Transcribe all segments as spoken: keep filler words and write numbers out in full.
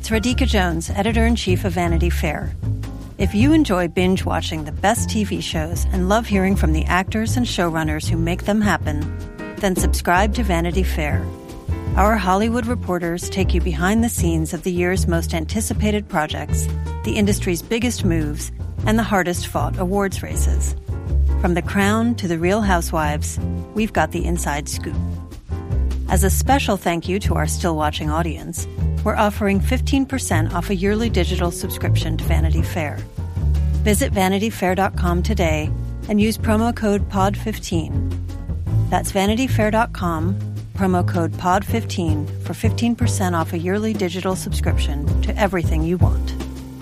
It's Radhika Jones, editor-in-chief of Vanity Fair. If you enjoy binge-watching the best T V shows and love hearing from the actors and showrunners who make them happen, then subscribe to Vanity Fair. Our Hollywood reporters take you behind the scenes of the year's most anticipated projects, the industry's biggest moves, and the hardest-fought awards races. From The Crown to The Real Housewives, we've got the inside scoop. As a special thank you to our still-watching audience, we're offering fifteen percent off a yearly digital subscription to Vanity Fair. Visit vanity fair dot com today and use promo code P O D fifteen. That's vanity fair dot com, promo code P O D fifteen for fifteen percent off a yearly digital subscription to everything you want.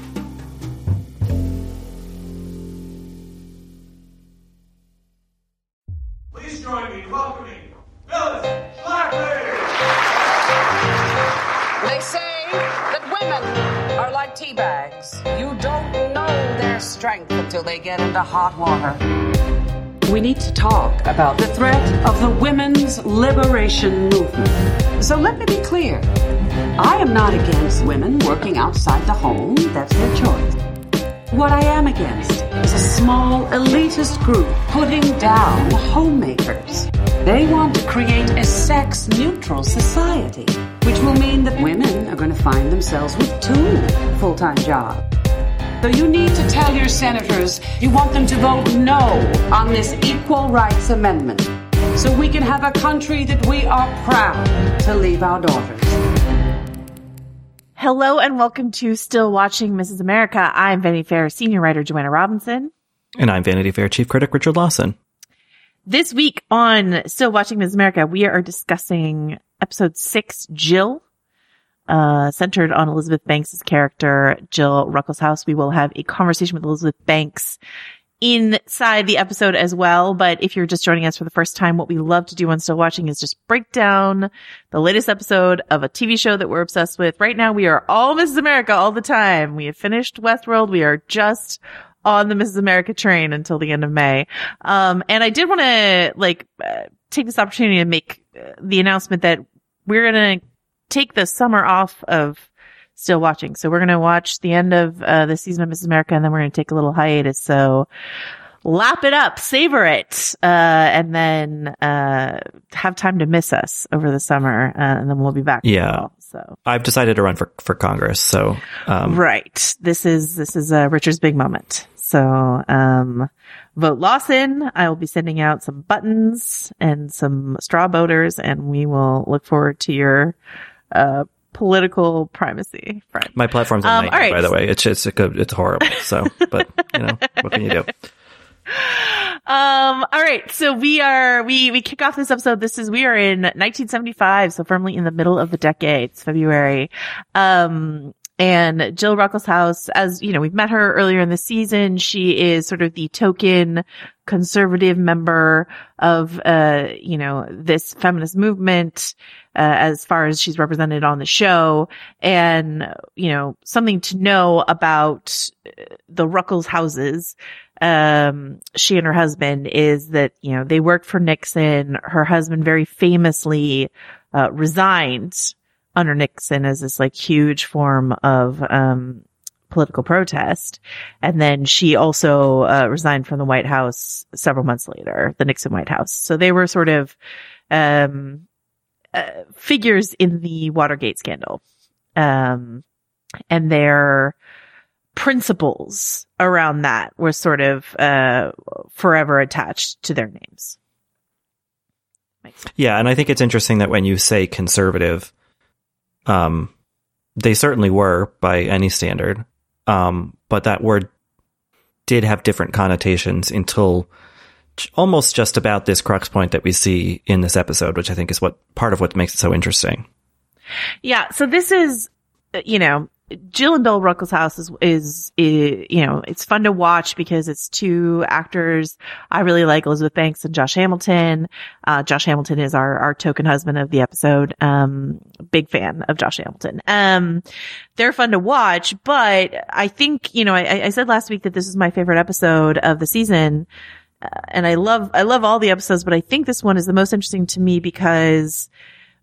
Please join me in welcoming Phyllis Schlafly! They say that women are like tea bags. You don't know their strength until they get into hot water. We need to talk about the threat of the women's liberation movement. So let me be clear. I am not against women working outside the home. That's their choice. What I am against is a small elitist group putting down homemakers. They want to create a sex-neutral society, which will mean that women are going to find themselves with two full-time jobs. So you need to tell your senators you want them to vote no on this Equal Rights Amendment so we can have a country that we are proud to leave our daughters. Hello and welcome to Still Watching Missus America. I'm Vanity Fair senior writer Joanna Robinson. And I'm Vanity Fair chief critic Richard Lawson. This week on Still Watching Missus America, we are discussing episode six, Jill, uh, centered on Elizabeth Banks' character, Jill Ruckelshaus. We will have a conversation with Elizabeth Banks inside the episode as well. But if you're just joining us for the first time, what we love to do on Still Watching is just break down the latest episode of a T V show that we're obsessed with. Right now, we are all Missus America all the time. We have finished Westworld. We are just on the Missus America train until the end of May. Um, and I did want to like uh, take this opportunity to make uh, the announcement that we're going to take the summer off of Still Watching. So we're going to watch the end of uh, the season of Missus America, and then we're going to take a little hiatus. So lap it up, savor it, uh, and then uh, have time to miss us over the summer, uh, and then we'll be back. Yeah. So I've decided to run for, for Congress. So, um, right. This is, this is uh, Richard's big moment. So, um, vote Lawson. I will be sending out some buttons and some straw voters, and we will look forward to your, uh, political primacy, friend. My platform's a um, nightmare, right. by the way. It's, it's, it's horrible. So, but you know, what can you do? Um, all right. So we are, we, we kick off this episode. This is, we are in nineteen seventy-five. So firmly in the middle of the decade. It's February. Um, and Jill Ruckelshaus, as you know, we've met her earlier in the season. She is sort of the token conservative member of, uh, you know, this feminist movement, uh, as far as she's represented on the show. And, you know, something to know about the Ruckelshauses, um, she and her husband, is that, you know, they worked for Nixon. Her husband very famously, uh, resigned under Nixon as this like huge form of, um, political protest. And then she also, uh, resigned from the White House several months later, the Nixon White House. So they were sort of, um, uh, figures in the Watergate scandal. Um, and their principles around that were sort of, uh, forever attached to their names. Yeah. And I think it's interesting that when you say conservative, Um, they certainly were by any standard. Um, but that word did have different connotations until almost just about this crux point that we see in this episode, which I think is what part of what makes it so interesting. Yeah. So this is, you know, Jill and Bill Ruckelshaus is, is, is, you know, it's fun to watch because it's two actors I really like, Elizabeth Banks and Josh Hamilton. Uh, Josh Hamilton is our, our token husband of the episode. Um, big fan of Josh Hamilton. Um, they're fun to watch, but I think, you know, I, I said last week that this is my favorite episode of the season. Uh, and I love, I love all the episodes, but I think this one is the most interesting to me because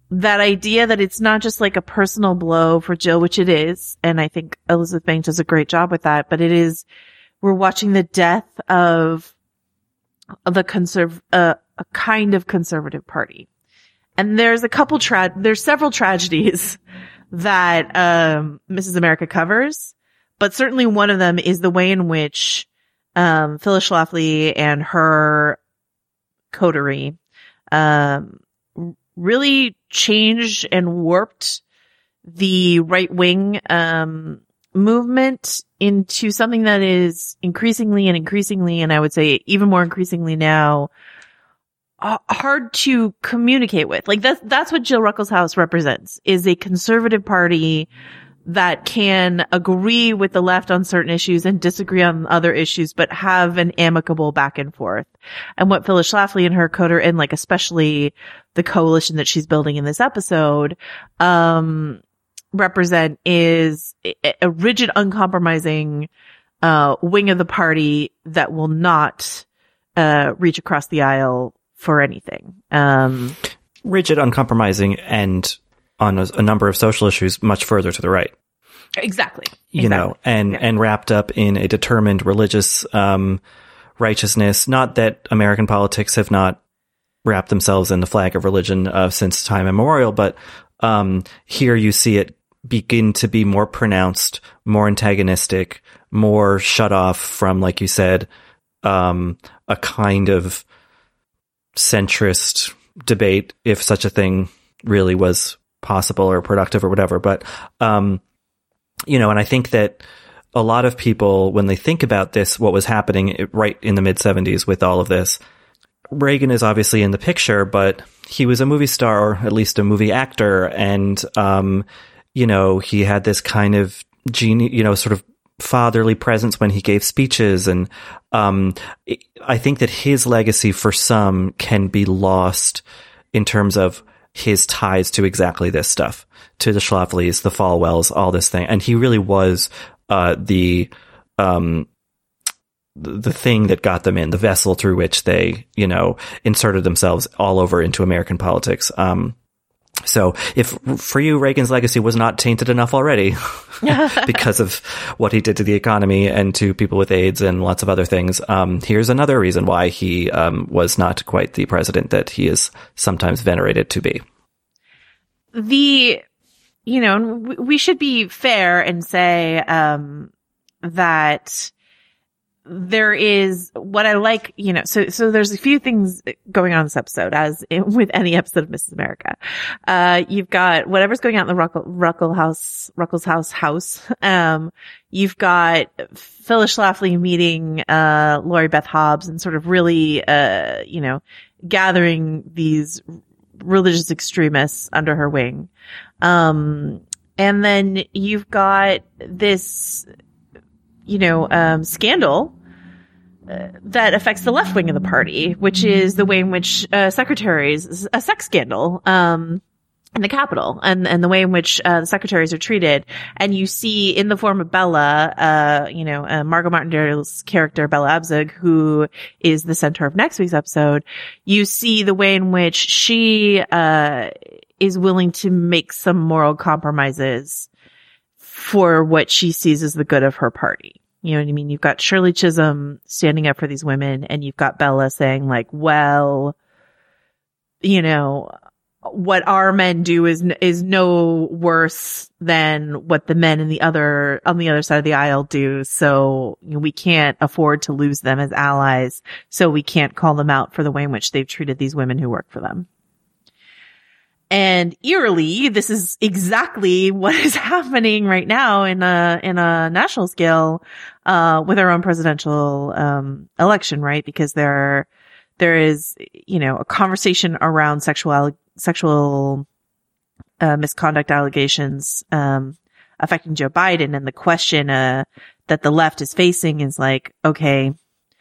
that idea that it's not just like a personal blow for Jill, which it is. And I think Elizabeth Banks does a great job with that, but it is, we're watching the death of, of the conserv, uh, a kind of conservative party. And there's a couple tra- there's several tragedies that, um, Missus America covers, but certainly one of them is the way in which, um, Phyllis Schlafly and her coterie, um, really changed and warped the right wing, um, movement into something that is increasingly and increasingly, and I would say even more increasingly now, uh, hard to communicate with. Like that's, that's what Jill Ruckelshaus represents, is a conservative party that can agree with the left on certain issues and disagree on other issues, but have an amicable back and forth. And what Phyllis Schlafly and her coterie, and like especially the coalition that she's building in this episode, um, represent is a rigid, uncompromising, uh, wing of the party that will not, uh, reach across the aisle for anything. Um, rigid, uncompromising, and on a, a number of social issues much further to the right. Exactly. You exactly. know, and, yeah. and wrapped up in a determined religious, um, righteousness. Not that American politics have not wrapped themselves in the flag of religion, uh, since time immemorial, but, um, here you see it begin to be more pronounced, more antagonistic, more shut off from, like you said, um, a kind of centrist debate, if such a thing really was possible or productive or whatever. But, um, you know, and I think that a lot of people, when they think about this, what was happening right in the mid seventies with all of this, Reagan is obviously in the picture, but he was a movie star, or at least a movie actor. And, um, you know, he had this kind of genie, you know, sort of fatherly presence when he gave speeches. And, um, I think that his legacy for some can be lost in terms of his ties to exactly this stuff, to the Schlaflys, the Falwells, all this thing. And he really was, uh, the, um, the thing that got them in, the vessel through which they, you know, inserted themselves all over into American politics. Um, so if for you, Reagan's legacy was not tainted enough already because of what he did to the economy and to people with AIDS and lots of other things, um, here's another reason why he, um, was not quite the president that he is sometimes venerated to be. The, you know, we should be fair and say, um, that there is what I like, you know, so, so there's a few things going on in this episode, as in, with any episode of Missus America. Uh, you've got whatever's going on in the Ruckle, Ruckle house, Ruckelshaus house. Um, you've got Phyllis Schlafly meeting, uh, Lori Beth Hobbs and sort of really, uh, you know, gathering these religious extremists under her wing. Um, and then you've got this, you know, um, scandal uh, that affects the left wing of the party, which is the way in which uh, secretaries, a sex scandal, um, in the Capitol, and and the way in which uh, the secretaries are treated. And you see in the form of Bella, uh, you know, uh, Margot Martindale's character Bella Abzug, who is the center of next week's episode. You see the way in which she uh is willing to make some moral compromises for what she sees as the good of her party. You know what I mean? You've got Shirley Chisholm standing up for these women, and you've got Bella saying like, well, you know, what our men do is, is no worse than what the men in the other, on the other side of the aisle do. So, you know, we can't afford to lose them as allies. So we can't call them out for the way in which they've treated these women who work for them. And eerily, this is exactly what is happening right now in a, in a national scale, uh, with our own presidential, um, election, right? Because there, there is, you know, a conversation around sexual, sexual, uh, misconduct allegations, um, affecting Joe Biden. And the question, uh, that the left is facing is like, okay,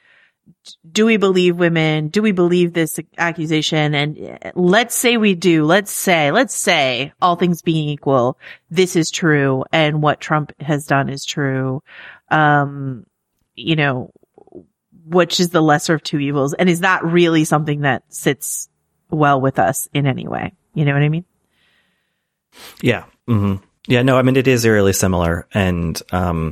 do we believe women? Do we believe this accusation? And let's say we do. Let's say, let's say all things being equal, this is true. And what Trump has done is true. Um, you know, which is the lesser of two evils? And is that really something that sits well with us in any way? You know what I mean? Yeah. Mm-hmm. Yeah, no, I mean, it is eerily similar. And, um,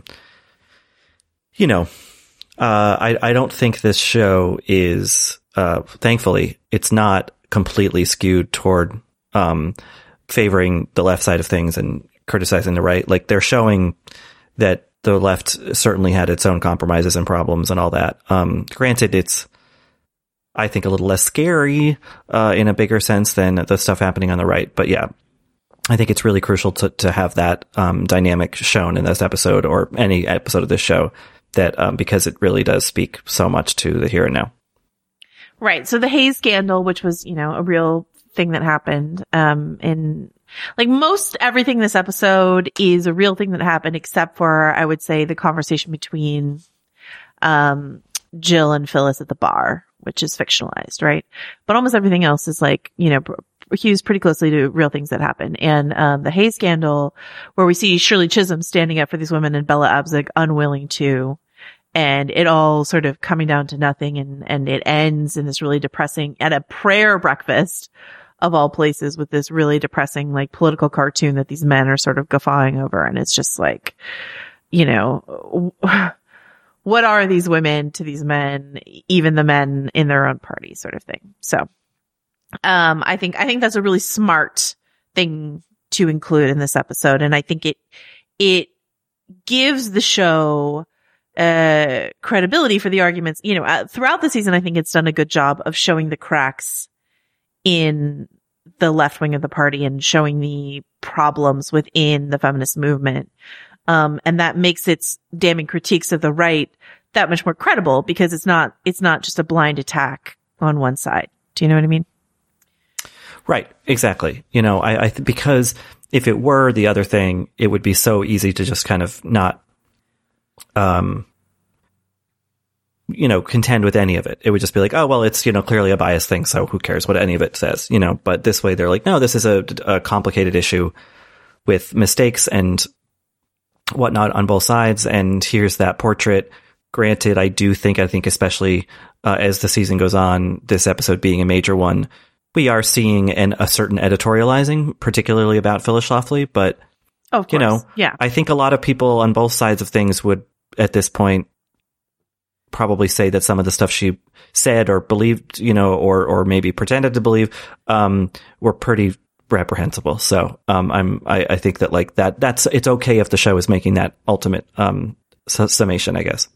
you know, uh, I, I don't think this show is, uh, thankfully, it's not completely skewed toward, um, favoring the left side of things and criticizing the right. Like, they're showing that the left certainly had its own compromises and problems and all that. Um, granted, it's, I think, a little less scary, uh, in a bigger sense than the stuff happening on the right. But yeah, I think it's really crucial to, to have that, um, dynamic shown in this episode or any episode of this show that, um, because it really does speak so much to the here and now. Right. So the Hayes scandal, which was, you know, a real thing that happened, um, in like most everything in this episode is a real thing that happened, except for, I would say, the conversation between, um, Jill and Phyllis at the bar, which is fictionalized, right? But almost everything else is like, you know, hews pretty closely to real things that happen. And um, the Hayes scandal, where we see Shirley Chisholm standing up for these women and Bella Abzug unwilling to, and it all sort of coming down to nothing, and and it ends in this really depressing, at a prayer breakfast of all places, with this really depressing like political cartoon that these men are sort of guffawing over. And it's just like, you know, what are these women to these men, even the men in their own party, sort of thing. So Um, I think, I think that's a really smart thing to include in this episode. And I think it, it gives the show, uh, credibility for the arguments, you know, uh, throughout the season. I think it's done a good job of showing the cracks in the left wing of the party and showing the problems within the feminist movement. Um, and that makes its damning critiques of the right that much more credible, because it's not, it's not just a blind attack on one side. Do you know what I mean? Right. Exactly. You know, I, I th- because if it were the other thing, it would be so easy to just kind of not, um, you know, contend with any of it. It would just be like, oh, well, it's, you know, clearly a biased thing, so who cares what any of it says, you know? But this way they're like, no, this is a, a complicated issue with mistakes and whatnot on both sides. And here's that portrait. Granted, I do think, I think especially, uh, as the season goes on, this episode being a major one, we are seeing an, a certain editorializing, particularly about Phyllis Schlafly, but, oh, of course. you know, yeah. I think a lot of people on both sides of things would, at this point, probably say that some of the stuff she said or believed, you know, or, or maybe pretended to believe, um, were pretty reprehensible. So, um, I'm, I, I think that like that, that's, it's okay if the show is making that ultimate, um, summation, I guess.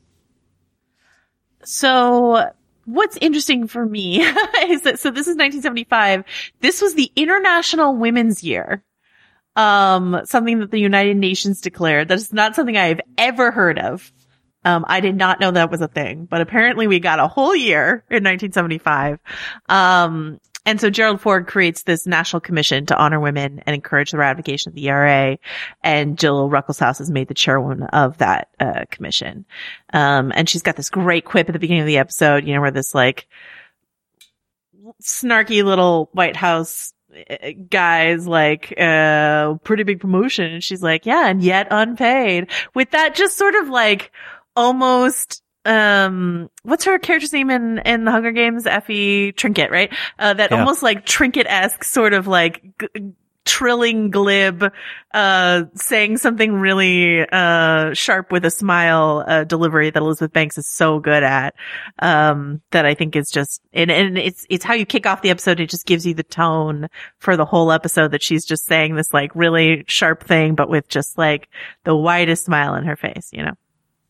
So, what's interesting for me is that, so this is nineteen seventy-five. This was the International Women's Year. Um, something that the United Nations declared. That is not something I have ever heard of. Um, I did not know that was a thing, but apparently we got a whole year in nineteen seventy-five. Um, and so Gerald Ford creates this national commission to honor women and encourage the ratification of the E R A. And Jill Ruckelshaus is made the chairwoman of that, uh, commission. Um, and she's got this great quip at the beginning of the episode, you know, where this like snarky little White House guy's like, uh, pretty big promotion. And she's like, yeah, and yet unpaid, with that just sort of like almost, um, what's her character's name in, in the Hunger Games? Effie Trinket, right? Uh, that yeah. almost like Trinket-esque sort of like g- trilling glib, uh, saying something really, uh, sharp with a smile, uh, delivery that Elizabeth Banks is so good at, um, that I think is just, and, and it's, it's how you kick off the episode. It just gives you the tone for the whole episode, that she's just saying this like really sharp thing, but with just like the widest smile on her face, you know?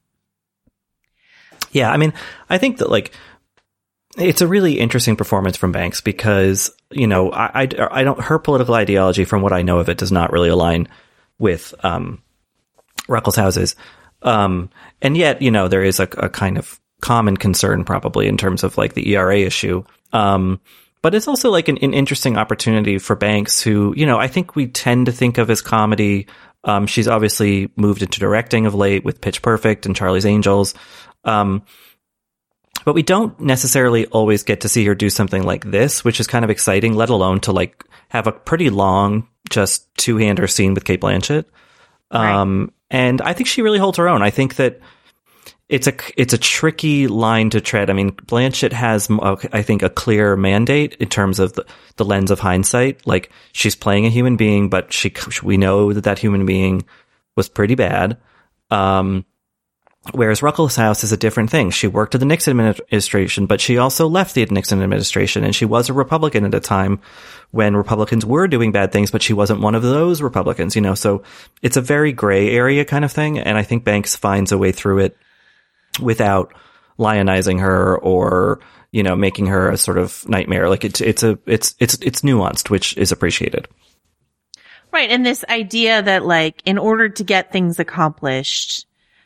Yeah, I mean, I think that, like, it's a really interesting performance from Banks because, you know, I, I, I don't, her political ideology, from what I know of it, does not really align with um, Ruckelshaus's. Um, and yet, you know, there is a, a kind of common concern probably in terms of, like, the E R A issue. Um, but it's also, like, an, an interesting opportunity for Banks, who, you know, I think we tend to think of as comedy. Um, she's obviously moved into directing of late with Pitch Perfect and Charlie's Angels. Um, but we don't necessarily always get to see her do something like this, which is kind of exciting, let alone to like have a pretty long, just two-hander scene with Cate Blanchett. Um, right. And I think she really holds her own. I think that it's a, it's a tricky line to tread. I mean, Blanchett has, I think, a clear mandate in terms of the, the lens of hindsight. Like, she's playing a human being, but she, we know that that human being was pretty bad. Um, whereas Ruckelshaus is a different thing. She worked at the Nixon administration, but she also left the Nixon administration, and she was a Republican at a time when Republicans were doing bad things, but she wasn't one of those Republicans, you know, so it's a very gray area kind of thing. And I think Banks finds a way through it without lionizing her or, you know, making her a sort of nightmare. Like, it's, it's a, it's, it's, it's nuanced, which is appreciated. Right. And this idea that, like, in order to get things accomplished,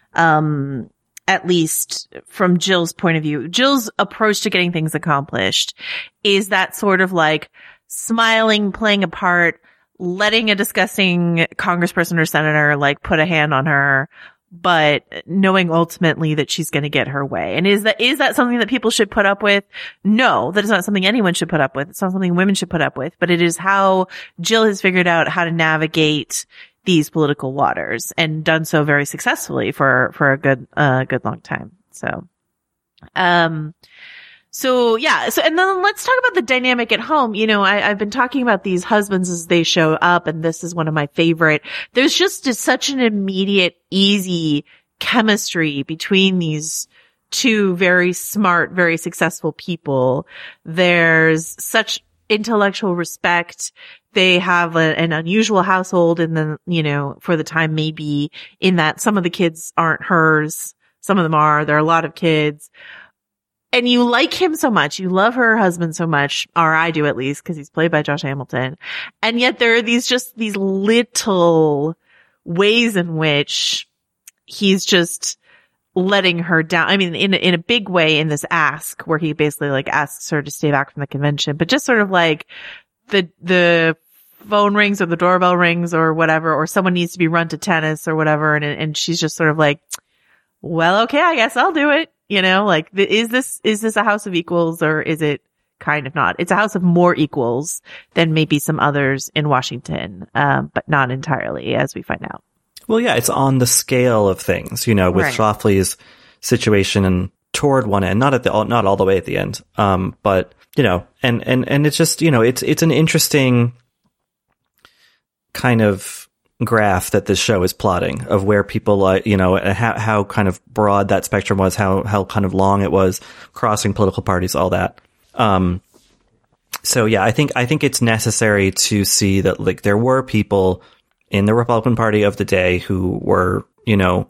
um, at least from Jill's point of view, Jill's approach to getting things accomplished is that sort of like smiling, playing a part, letting a disgusting congressperson or senator like put a hand on her, but knowing ultimately that she's going to get her way. And is that, is that something that people should put up with? No, that is not something anyone should put up with. It's not something women should put up with, but it is how Jill has figured out how to navigate these political waters and done so very successfully for, for a good, uh, good long time. So, um, So yeah, so and then let's talk about the dynamic at home. You know, I, I've been talking about these husbands as they show up, and this is one of my favorite. There's just a, such an immediate, easy chemistry between these two very smart, very successful people. There's such intellectual respect. They have a, an unusual household, and then, you know, for the time maybe in that some of the kids aren't hers, some of them are. There are a lot of kids. And you like him so much. You love her husband so much, or I do at least, because he's played by Josh Hamilton. And yet there are these just these little ways in which he's just letting her down. I mean, in in a big way in this ask, where he basically like asks her to stay back from the convention, but just sort of like the the phone rings or the doorbell rings or whatever, or someone needs to be run to tennis or whatever, and and she's just sort of like, well, okay, I guess I'll do it. You know, like, is this, is this a house of equals, or is it kind of not? It's a house of more equals than maybe some others in Washington, um, but not entirely, as we find out. Well, yeah, it's on the scale of things, you know, with Right. Schlafly's situation and toward one end, not at the, not all the way at the end. Um, but, you know, and, and, and it's just, you know, it's, it's an interesting kind of graph that this show is plotting of where people, uh, you know, how, how kind of broad that spectrum was, how, how kind of long it was, crossing political parties, all that. Um, so yeah, I think, I think it's necessary to see that, like, there were people in the Republican Party of the day who were, you know,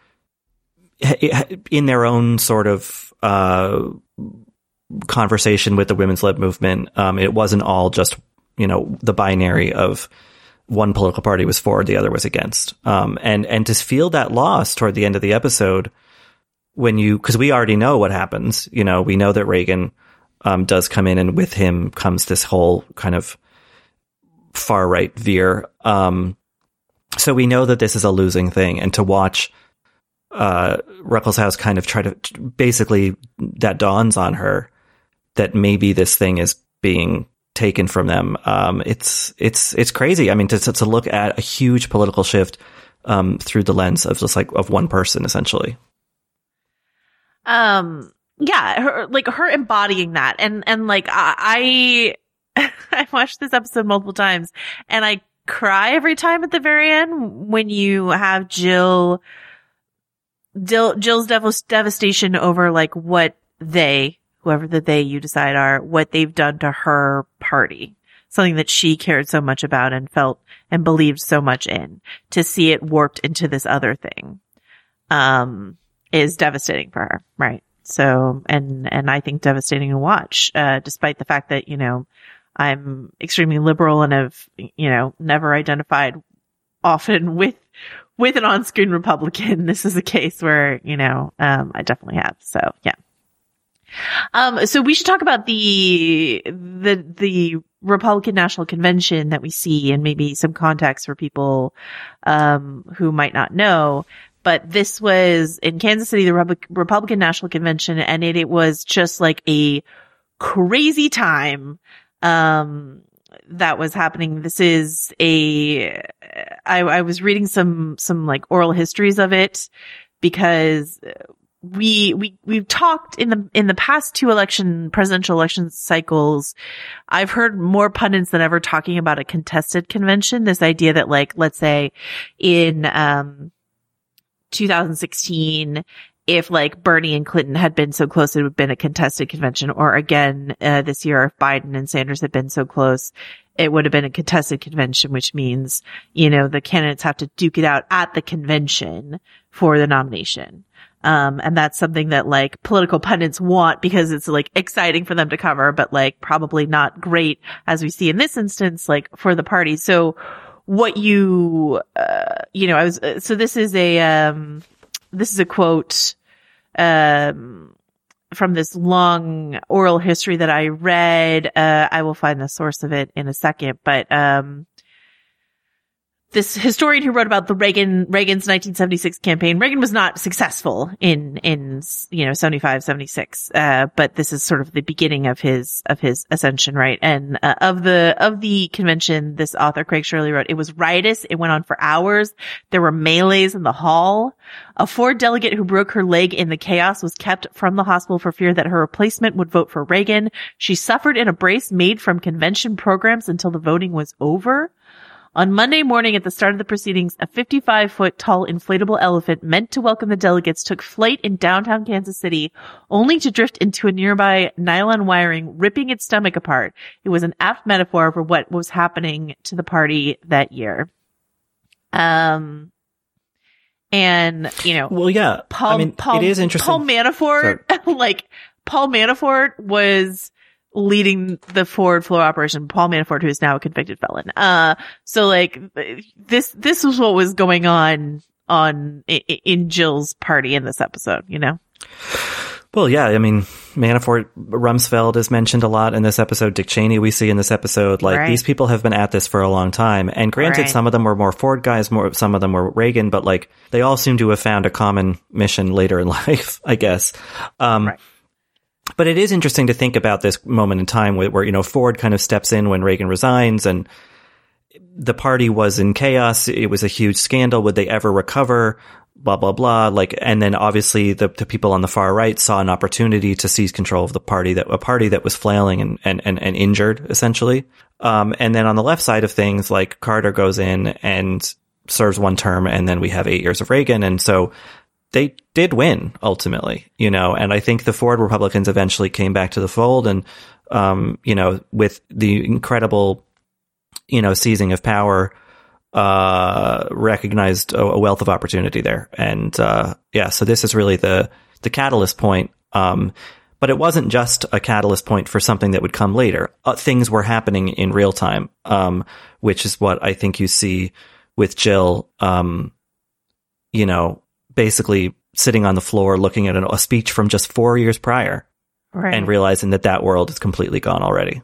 in their own sort of, uh, conversation with the women's lib movement. Um, it wasn't all just, you know, the binary of, one political party was for, the other was against. Um, and, and to feel that loss toward the end of the episode when you, cause we already know what happens, you know, we know that Reagan, um, does come in, and with him comes this whole kind of far right veer. Um, so we know that this is a losing thing, and to watch, uh, Ruckelshaus kind of try to, basically that dawns on her that maybe this thing is being taken from them. Um, it's, it's, it's crazy. I mean, to, to look at a huge political shift, um, through the lens of just like, of one person, essentially. Um, yeah, her, like her embodying that. And, and like, I, I, I watched this episode multiple times, and I cry every time at the very end when you have Jill, Jill Jill's dev- devastation over like what they, whoever the they you decide are, what they've done to her party, something that she cared so much about and felt and believed so much in, to see it warped into this other thing, um, is devastating for her. Right. So, and, and I think devastating to watch, uh, despite the fact that, you know, I'm extremely liberal and have, you know, never identified often with, with an on-screen Republican. This is a case where, you know, um, I definitely have. So, yeah. Um, so we should talk about the, the, the Republican National Convention that we see, and maybe some context for people, um, who might not know. But this was in Kansas City, the Rep- Republican National Convention, and it, it was just like a crazy time, um, that was happening. This is a, I, I was reading some, some like oral histories of it, because we, we, we've talked in the, in the past two election, presidential election cycles. I've heard more pundits than ever talking about a contested convention. This idea that, like, let's say in, um, two thousand sixteen, if like Bernie and Clinton had been so close, it would have been a contested convention. Or again, uh, this year, if Biden and Sanders had been so close, it would have been a contested convention, which means, you know, the candidates have to duke it out at the convention for the nomination. Um, and that's something that like political pundits want because it's like exciting for them to cover, but like probably not great, as we see in this instance, like for the party. So what you, uh, you know, I was, uh, so this is a, um, this is a quote, um, from this long oral history that I read. Uh, I will find the source of it in a second, but, um, this historian who wrote about the Reagan, Reagan's nineteen seventy-six campaign, Reagan was not successful in, in, you know, seventy-five, seventy-six. Uh, but this is sort of the beginning of his, of his ascension, right? And, uh, of the, of the convention, this author, Craig Shirley, wrote, it was riotous. It went on for hours. There were melees in the hall. A Ford delegate who broke her leg in the chaos was kept from the hospital for fear that her replacement would vote for Reagan. She suffered in a brace made from convention programs until the voting was over. On Monday morning at the start of the proceedings, a fifty-five foot tall inflatable elephant meant to welcome the delegates took flight in downtown Kansas City, only to drift into a nearby nylon wiring, ripping its stomach apart. It was an apt metaphor for what was happening to the party that year. Um, and, you know. Well, yeah. Paul, I mean, Paul, it is interesting. Paul Manafort, like, Paul Manafort was leading the forward flow operation. Paul Manafort, who is now a convicted felon. Uh, so like this, this was what was going on, on in Jill's party in this episode, you know? Well, yeah. I mean, Manafort, Rumsfeld is mentioned a lot in this episode. Dick Cheney we see in this episode. Like, right. These people have been at this for a long time. And granted, right. Some of them were more Ford guys, more, some of them were Reagan, but like, they all seem to have found a common mission later in life, I guess. Um, right. But it is interesting to think about this moment in time where, where, you know, Ford kind of steps in when Reagan resigns and the party was in chaos. It was a huge scandal. Would they ever recover? Blah, blah, blah. Like, and then obviously the, the people on the far right saw an opportunity to seize control of the party, that a party that was flailing and, and, and, and injured, essentially. Um, and then on the left side of things, like Carter goes in and serves one term, and then we have eight years of Reagan. And so they did win ultimately, you know, and I think the Ford Republicans eventually came back to the fold and, um, you know, with the incredible, you know, seizing of power, uh, recognized a, a wealth of opportunity there. And, uh, yeah, so this is really the, the catalyst point. Um, but it wasn't just a catalyst point for something that would come later. Uh, things were happening in real time, um, which is what I think you see with Jill, um, you know, basically sitting on the floor looking at a speech from just four years prior, right, and realizing that that world is completely gone already.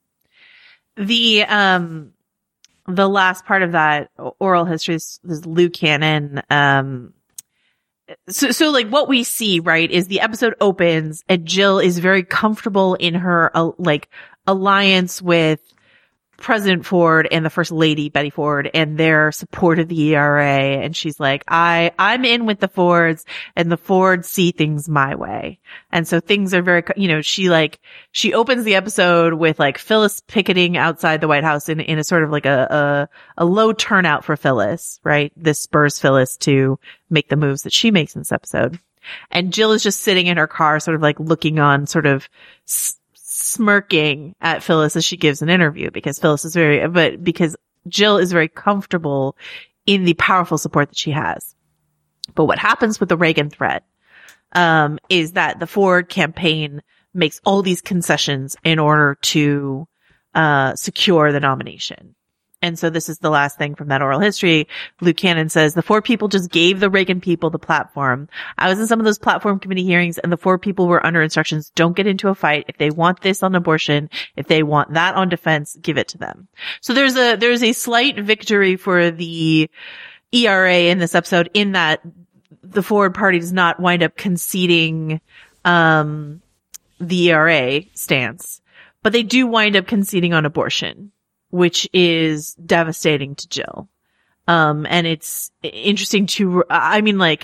The um the last part of that oral history is, is Lou Cannon. Um, so so like what we see, right, is the episode opens and Jill is very comfortable in her uh, like alliance with President Ford and the First Lady, Betty Ford, and their support of the E R A. And she's like, I, I'm in with the Fords, and the Fords see things my way. And so things are very, you know, she like, she opens the episode with like Phyllis picketing outside the White House in, in a sort of like a, a, a low turnout for Phyllis, right? This spurs Phyllis to make the moves that she makes in this episode. And Jill is just sitting in her car, sort of like looking on, sort of s- smirking at Phyllis as she gives an interview, because Phyllis is very, but because Jill is very comfortable in the powerful support that she has. But what happens with the Reagan threat, um, is that the Ford campaign makes all these concessions in order to, uh, secure the nomination. And so this is the last thing from that oral history. Lou Cannon says, the Ford people just gave the Reagan people the platform. I was in some of those platform committee hearings, and the Ford people were under instructions, don't get into a fight. If they want this on abortion, if they want that on defense, give it to them. So there's a, there's a slight victory for the E R A in this episode, in that the Ford party does not wind up conceding, um, the E R A stance, but they do wind up conceding on abortion, which is devastating to Jill. Um, and it's interesting to, I mean, like,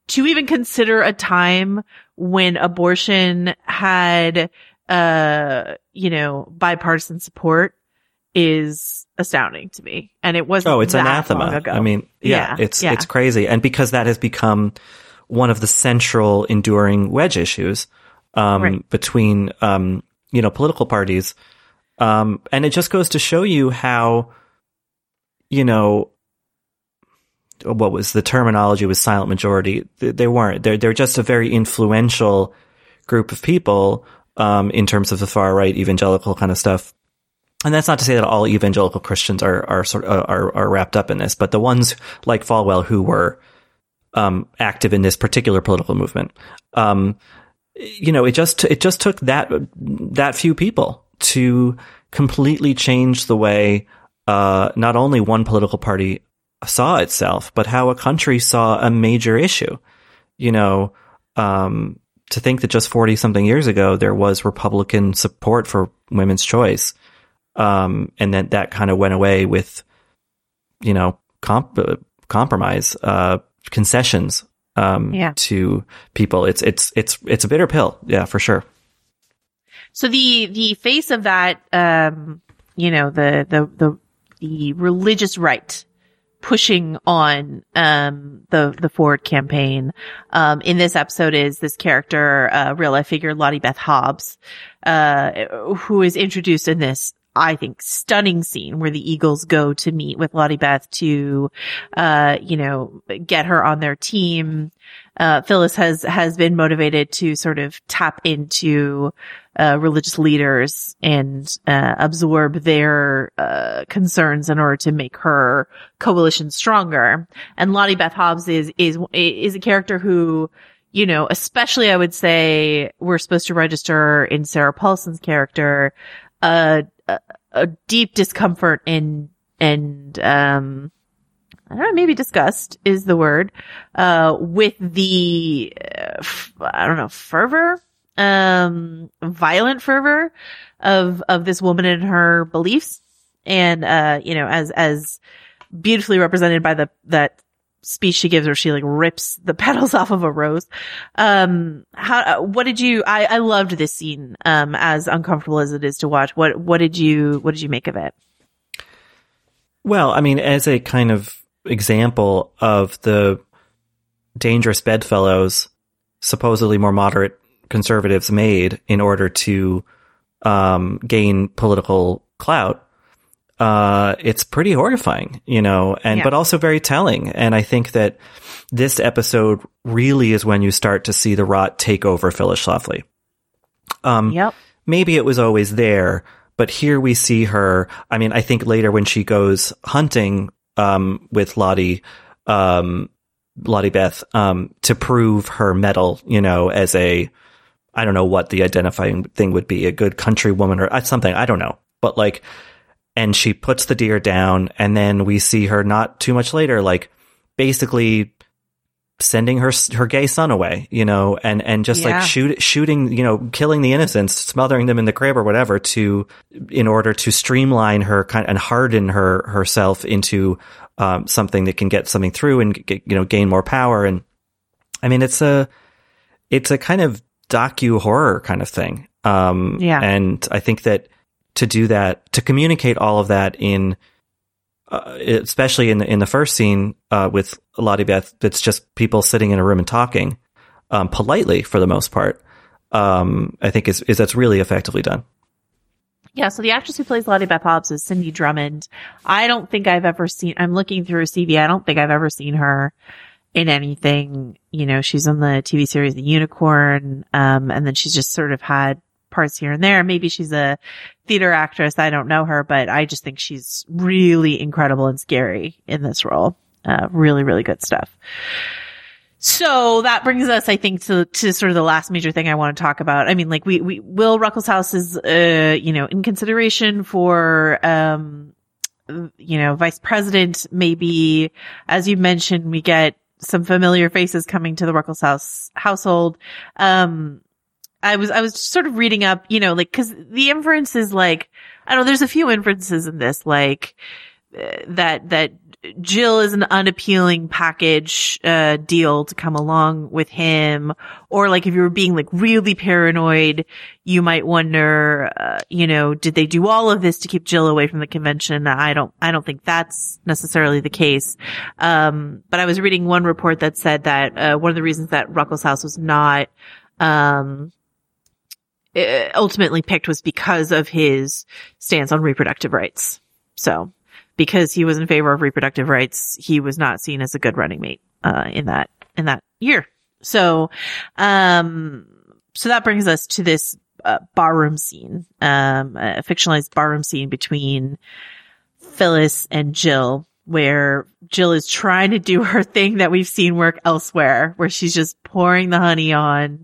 to even consider a time when abortion had, uh, you know, bipartisan support is astounding to me. And it wasn't Oh, it's that anathema. long ago. I mean, yeah, Yeah, it's, yeah. it's crazy. And because that has become one of the central enduring wedge issues, um, Right. between, um, you know, political parties. Um, and it just goes to show you how, you know, what was the terminology was silent majority. They, they weren't. They're, they're just a very influential group of people, um, in terms of the far right evangelical kind of stuff. And that's not to say that all evangelical Christians are, are sort of, are, are wrapped up in this, but the ones like Falwell who were, um, active in this particular political movement, um, you know, it just, it just took that, that few people to completely change the way, uh, not only one political party saw itself, but how a country saw a major issue. You know, um, to think that just forty something years ago, there was Republican support for women's choice. Um, and then that kind of went away with, you know, comp- uh, compromise, uh, concessions, um, Yeah. to people. It's, it's, it's, it's a bitter pill. Yeah, for sure. So the, the face of that, um, you know, the, the, the, the religious right pushing on, um, the, the Ford campaign, um, in this episode is this character, uh, real life figure, Lottie Beth Hobbs, uh, who is introduced in this, I think, stunning scene where the Eagles go to meet with Lottie Beth to, uh, you know, get her on their team. Uh, Phyllis has, has been motivated to sort of tap into, uh, religious leaders and, uh, absorb their, uh, concerns in order to make her coalition stronger. And Lottie Beth Hobbs is, is, is a character who, you know, especially I would say we're supposed to register in Sarah Paulson's character, uh, a, a deep discomfort and, and, um, I don't know, maybe disgust is the word, uh, with the, uh, f- I don't know, fervor, um, violent fervor of, of this woman and her beliefs. And, uh, you know, as, as beautifully represented by the, that speech she gives where she like rips the petals off of a rose. Um, how, what did you, I, I loved this scene, um, as uncomfortable as it is to watch. What, what did you, what did you make of it? Well, I mean, as a kind of example of the dangerous bedfellows supposedly more moderate conservatives made in order to um, gain political clout, uh, it's pretty horrifying, you know, and Yeah. but also very telling. And I think that this episode really is when you start to see the rot take over Phyllis Schlafly. Um, Yep. Maybe it was always there, but here we see her. I mean, I think later when she goes hunting um, with Lottie, um, Lottie Beth, um, to prove her mettle, you know, as a, I don't know what the identifying thing would be, a good country woman or something. I don't know. But like, and she puts the deer down, and then we see her not too much later, like basically sending her her gay son away, you know, and and just Yeah. like shoot shooting, you know, killing the innocents, smothering them in the crib or whatever, to in order to streamline her kind and harden her herself into um, something that can get something through and get, you know, gain more power. And I mean, it's a it's a kind of docu horror kind of thing. Um, Yeah. And I think that to do that, to communicate all of that in, uh, especially in the, in the first scene, uh, with Lottie Beth, it's just people sitting in a room and talking, um, politely for the most part. Um, I think is, is that's really effectively done. Yeah, so the actress who plays Lottie Beth Hobbs is Cindy Drummond. I don't think I've ever seen, I'm looking through her C V, I don't think I've ever seen her in anything. You know, she's on the T V series The Unicorn, um, and then she's just sort of had parts here and there. Maybe she's a theater actress, I don't know her, but I just think she's really incredible and scary in this role. Uh, really, really good stuff. So that brings us, I think, to, to sort of the last major thing I want to talk about. I mean, like we, we, Will Ruckelshaus is, uh, you know, in consideration for, um, you know, vice president. Maybe, as you mentioned, we get some familiar faces coming to the Ruckelshaus household. Um, I was, I was sort of reading up, you know, like, cause the inference is like, I don't know, there's a few inferences in this, like, that, that Jill is an unappealing package, uh, deal to come along with him. Or like if you were being like really paranoid, you might wonder, uh, you know, did they do all of this to keep Jill away from the convention? I don't, I don't think that's necessarily the case. Um, but I was reading one report that said that, uh, one of the reasons that Ruckelshaus was not, um, ultimately picked was because of his stance on reproductive rights. So, because he was in favor of reproductive rights, he was not seen as a good running mate, uh, in that, in that year. So, um, so that brings us to this, uh, barroom scene, um, a fictionalized barroom scene between Phyllis and Jill, where Jill is trying to do her thing that we've seen work elsewhere, where she's just pouring the honey on,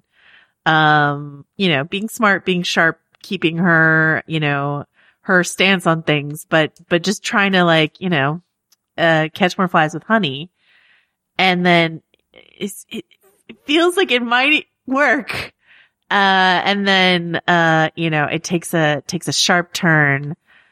um, you know, being smart, being sharp, keeping her, you know, her stance on things, but, but just trying to like, you know, uh, catch more flies with honey. And then it's, it, it feels like it might work. Uh, and then, uh, you know, it takes a, takes a sharp turn.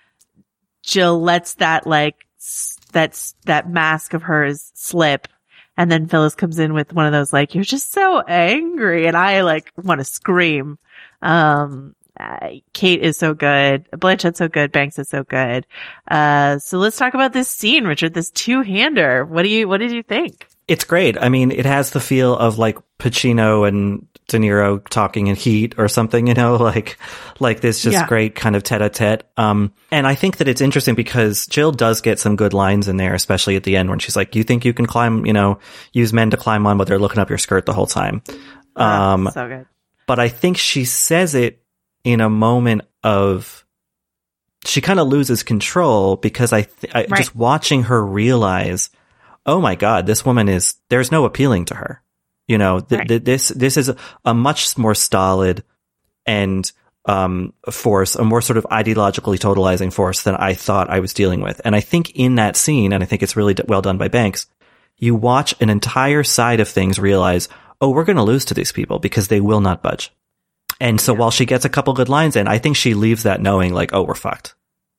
Jill lets that like, s- that's, that mask of hers slip. And then Phyllis comes in with one of those, like, you're just so angry. And I, like, want to scream. Um, uh, Kate is so good. Blanchett's so good. Banks is so good. Uh, so let's talk about this scene, Richard, this two-hander. What do you, what did you think? It's great. I mean, it has the feel of like Pacino and De Niro talking in Heat or something, you know, like, like this just Yeah. great kind of tete-a-tete. Um, and I think that it's interesting because Jill does get some good lines in there, especially at the end when she's like, you think you can climb, you know, use men to climb on, but they're looking up your skirt the whole time. Um, Oh, so good. but I think she says it in a moment of, she kind of loses control because I, th- I Right. just watching her realize, oh my God, this woman is, there's no appealing to her. You know, th- Right. th- this, this is a, a much more stolid and, um, force, a more sort of ideologically totalizing force than I thought I was dealing with. And I think in that scene, and I think it's really d- well done by Banks, you watch an entire side of things realize, oh, we're going to lose to these people because they will not budge. And so Yeah. while she gets a couple good lines in, I think she leaves that knowing like, oh, we're fucked.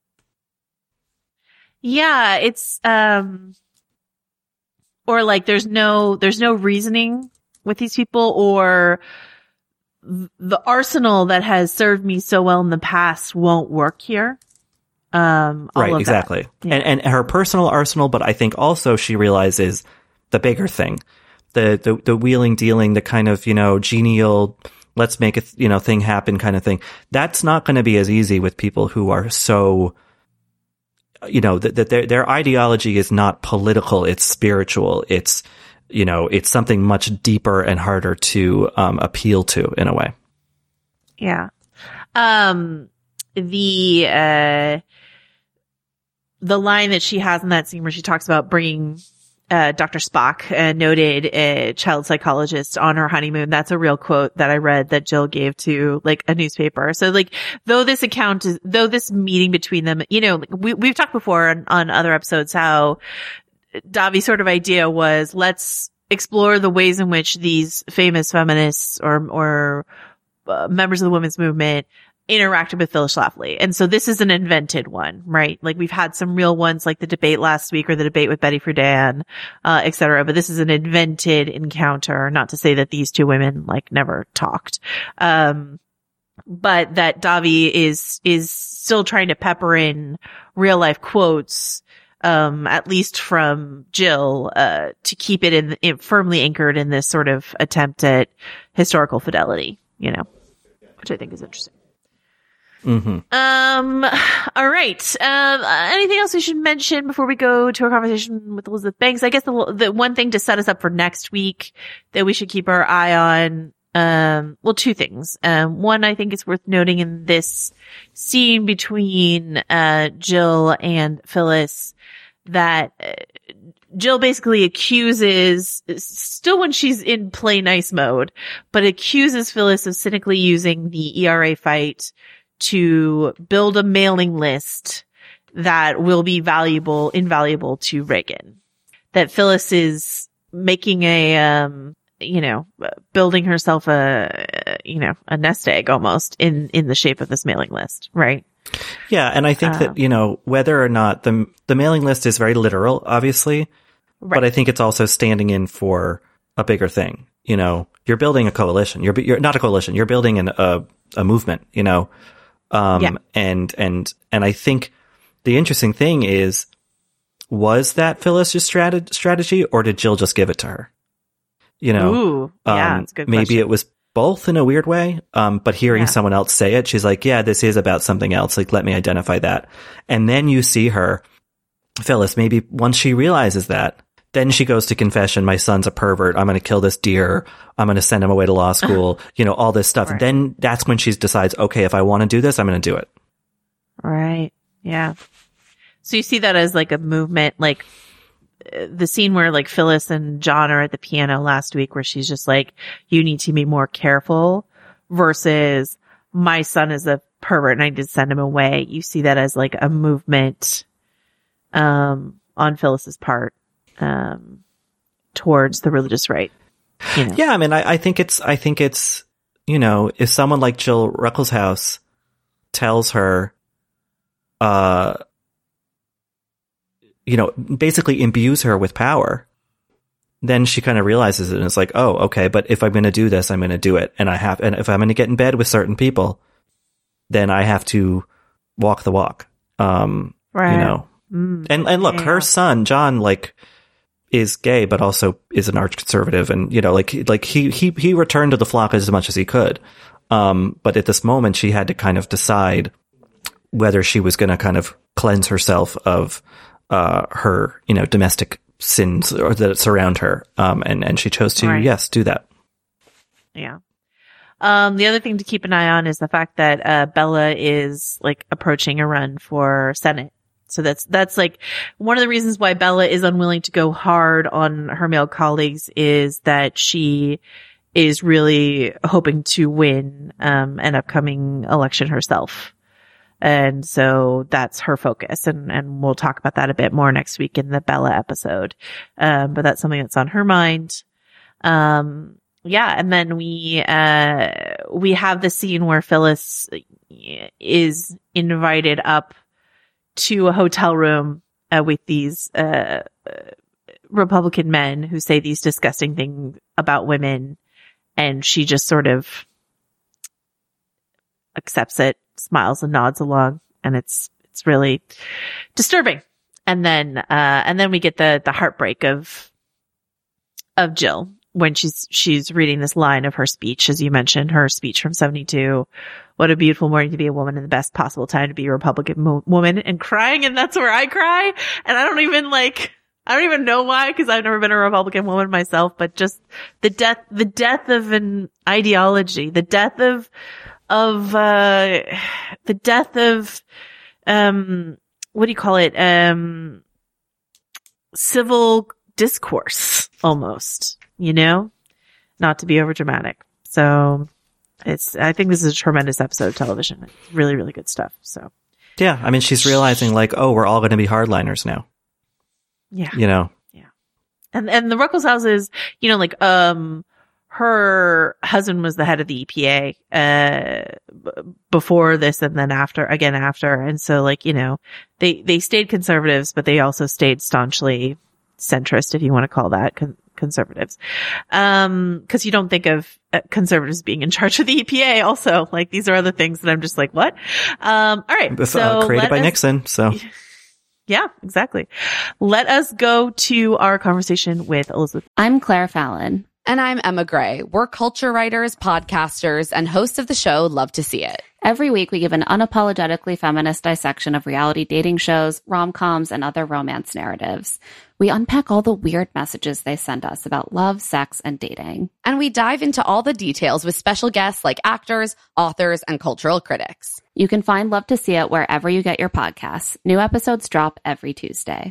Yeah, it's, um, or like there's no, there's no reasoning with these people, or th- the arsenal that has served me so well in the past won't work here. Um, all Right, of that. exactly. Yeah. And, and her personal arsenal, but I think also she realizes the bigger thing, the, the, the wheeling, dealing, the kind of, you know, genial, let's make a, th- you know, thing happen kind of thing. That's not going to be as easy with people who are so, you know, that, that their, their ideology is not political. It's spiritual. It's, you know, it's something much deeper and harder to, um, appeal to in a way. Yeah. Um, the, uh, the line that she has in that scene where she talks about bringing, uh, Doctor Spock, a noted, uh, child psychologist on her honeymoon. That's a real quote that I read that Jill gave to like a newspaper. So like, though this account is, though this meeting between them, you know, like, we, we've talked before on, on other episodes how Davi's sort of idea was, let's explore the ways in which these famous feminists or, or uh, members of the women's movement interacted with Phyllis Schlafly. And so this is an invented one, right? Like we've had some real ones like the debate last week or the debate with Betty Friedan, uh, et cetera. But this is an invented encounter, not to say that these two women like never talked. Um, but that Davi is, is still trying to pepper in real life quotes, um, at least from Jill, uh, to keep it in, in firmly anchored in this sort of attempt at historical fidelity, you know, which I think is interesting. Mm-hmm. Um, all right. Um, uh, anything else we should mention before we go to our conversation with Elizabeth Banks? I guess the, the one thing to set us up for next week that we should keep our eye on, um, well, two things. Um, one, I think it's worth noting in this scene between, uh, Jill and Phyllis that, uh, Jill basically accuses, still when she's in play nice mode, but accuses Phyllis of cynically using the E R A fight to build a mailing list that will be valuable, invaluable to Reagan. That Phyllis is making a, um, you know, building herself a, you know, a nest egg almost in, in the shape of this mailing list, right? Yeah, and I think um, that, you know, whether or not the the mailing list is very literal, obviously, right. But I think it's also standing in for a bigger thing. You know, you're building a coalition. You're you're not a coalition. You're building an, a a movement. You know, um, yeah. and and and I think the interesting thing is, was that Phyllis's strat- strategy, or did Jill just give it to her? You know, Ooh, yeah, um, that's a good maybe question. It was both in a weird way. Um, but hearing yeah. someone else say it, she's like, yeah, this is about something else. Like, let me identify that. And then you see her, Phyllis, maybe once she realizes that, then she goes to confession. My son's a pervert. I'm going to kill this deer. I'm going to send him away to law school. You know, all this stuff. Right. Then that's when she decides, okay, if I want to do this, I'm going to do it. Right. Yeah. So you see that as like a movement, like the scene where like Phyllis and John are at the piano last week, where she's just like, you need to be more careful, versus my son is a pervert and I need to send him away. You see that as like a movement, um, on Phyllis's part, um, towards the religious right. You know? Yeah. I mean, I, I think it's, I think it's, you know, if someone like Jill Ruckelshaus tells her, uh, you know, basically imbues her with power, then she kind of realizes it and it's like, oh, okay, but if I'm going to do this, I'm going to do it. And I have, and if I'm going to get in bed with certain people, then I have to walk the walk. Um, right. You know, mm, and, and look, yeah. her son, John, like, is gay, but also is an arch conservative. And, you know, like, like he, he, he returned to the flock as much as he could. Um, but at this moment, she had to kind of decide whether she was going to kind of cleanse herself of, uh, her, you know, domestic sins or that surround her. Um, and, and she chose to, right. yes, do that. Yeah. Um, the other thing to keep an eye on is the fact that, uh, Bella is like approaching a run for Senate. So that's, that's like one of the reasons why Bella is unwilling to go hard on her male colleagues, is that she is really hoping to win, um, an upcoming election herself. And so that's her focus. And, and we'll talk about that a bit more next week in the Bella episode. Um, but that's something that's on her mind. Um, yeah. And then we, uh, we have the scene where Phyllis is invited up to a hotel room, uh, with these, uh, Republican men who say these disgusting things about women. And she just sort of accepts it, smiles and nods along, and it's it's really disturbing. And then uh and then we get the the heartbreak of of Jill when she's she's reading this line of her speech, as you mentioned, her speech from seventy-two. What a beautiful morning to be a woman, and the best possible time to be a Republican mo- woman, and crying, and that's where I cry. And I don't even like I don't even know why, because I've never been a Republican woman myself, but just the death the death of an ideology, the death of of, uh, the death of, um, what do you call it? Um, civil discourse, almost, you know, not to be over dramatic. So it's, I think this is a tremendous episode of television. It's really, really good stuff. So. Yeah. I mean, she's realizing like, oh, we're all going to be hardliners now. Yeah. You know? Yeah. And, and the Ruckelshaus is, you know, like, um, her husband was the head of the E P A, uh, b- before this and then after, again after. And so like, you know, they, they stayed conservatives, but they also stayed staunchly centrist, if you want to call that con- conservatives. Um, cause you don't think of uh, conservatives being in charge of the E P A also. Like these are other things that I'm just like, what? Um, all right. So uh, created by us- Nixon. So. Yeah, exactly. Let us go to our conversation with Elizabeth. I'm Claire Fallon. And I'm Emma Gray. We're culture writers, podcasters, and hosts of the show Love to See It. Every week, we give an unapologetically feminist dissection of reality dating shows, rom-coms, and other romance narratives. We unpack all the weird messages they send us about love, sex, and dating. And we dive into all the details with special guests like actors, authors, and cultural critics. You can find Love to See It wherever you get your podcasts. New episodes drop every Tuesday.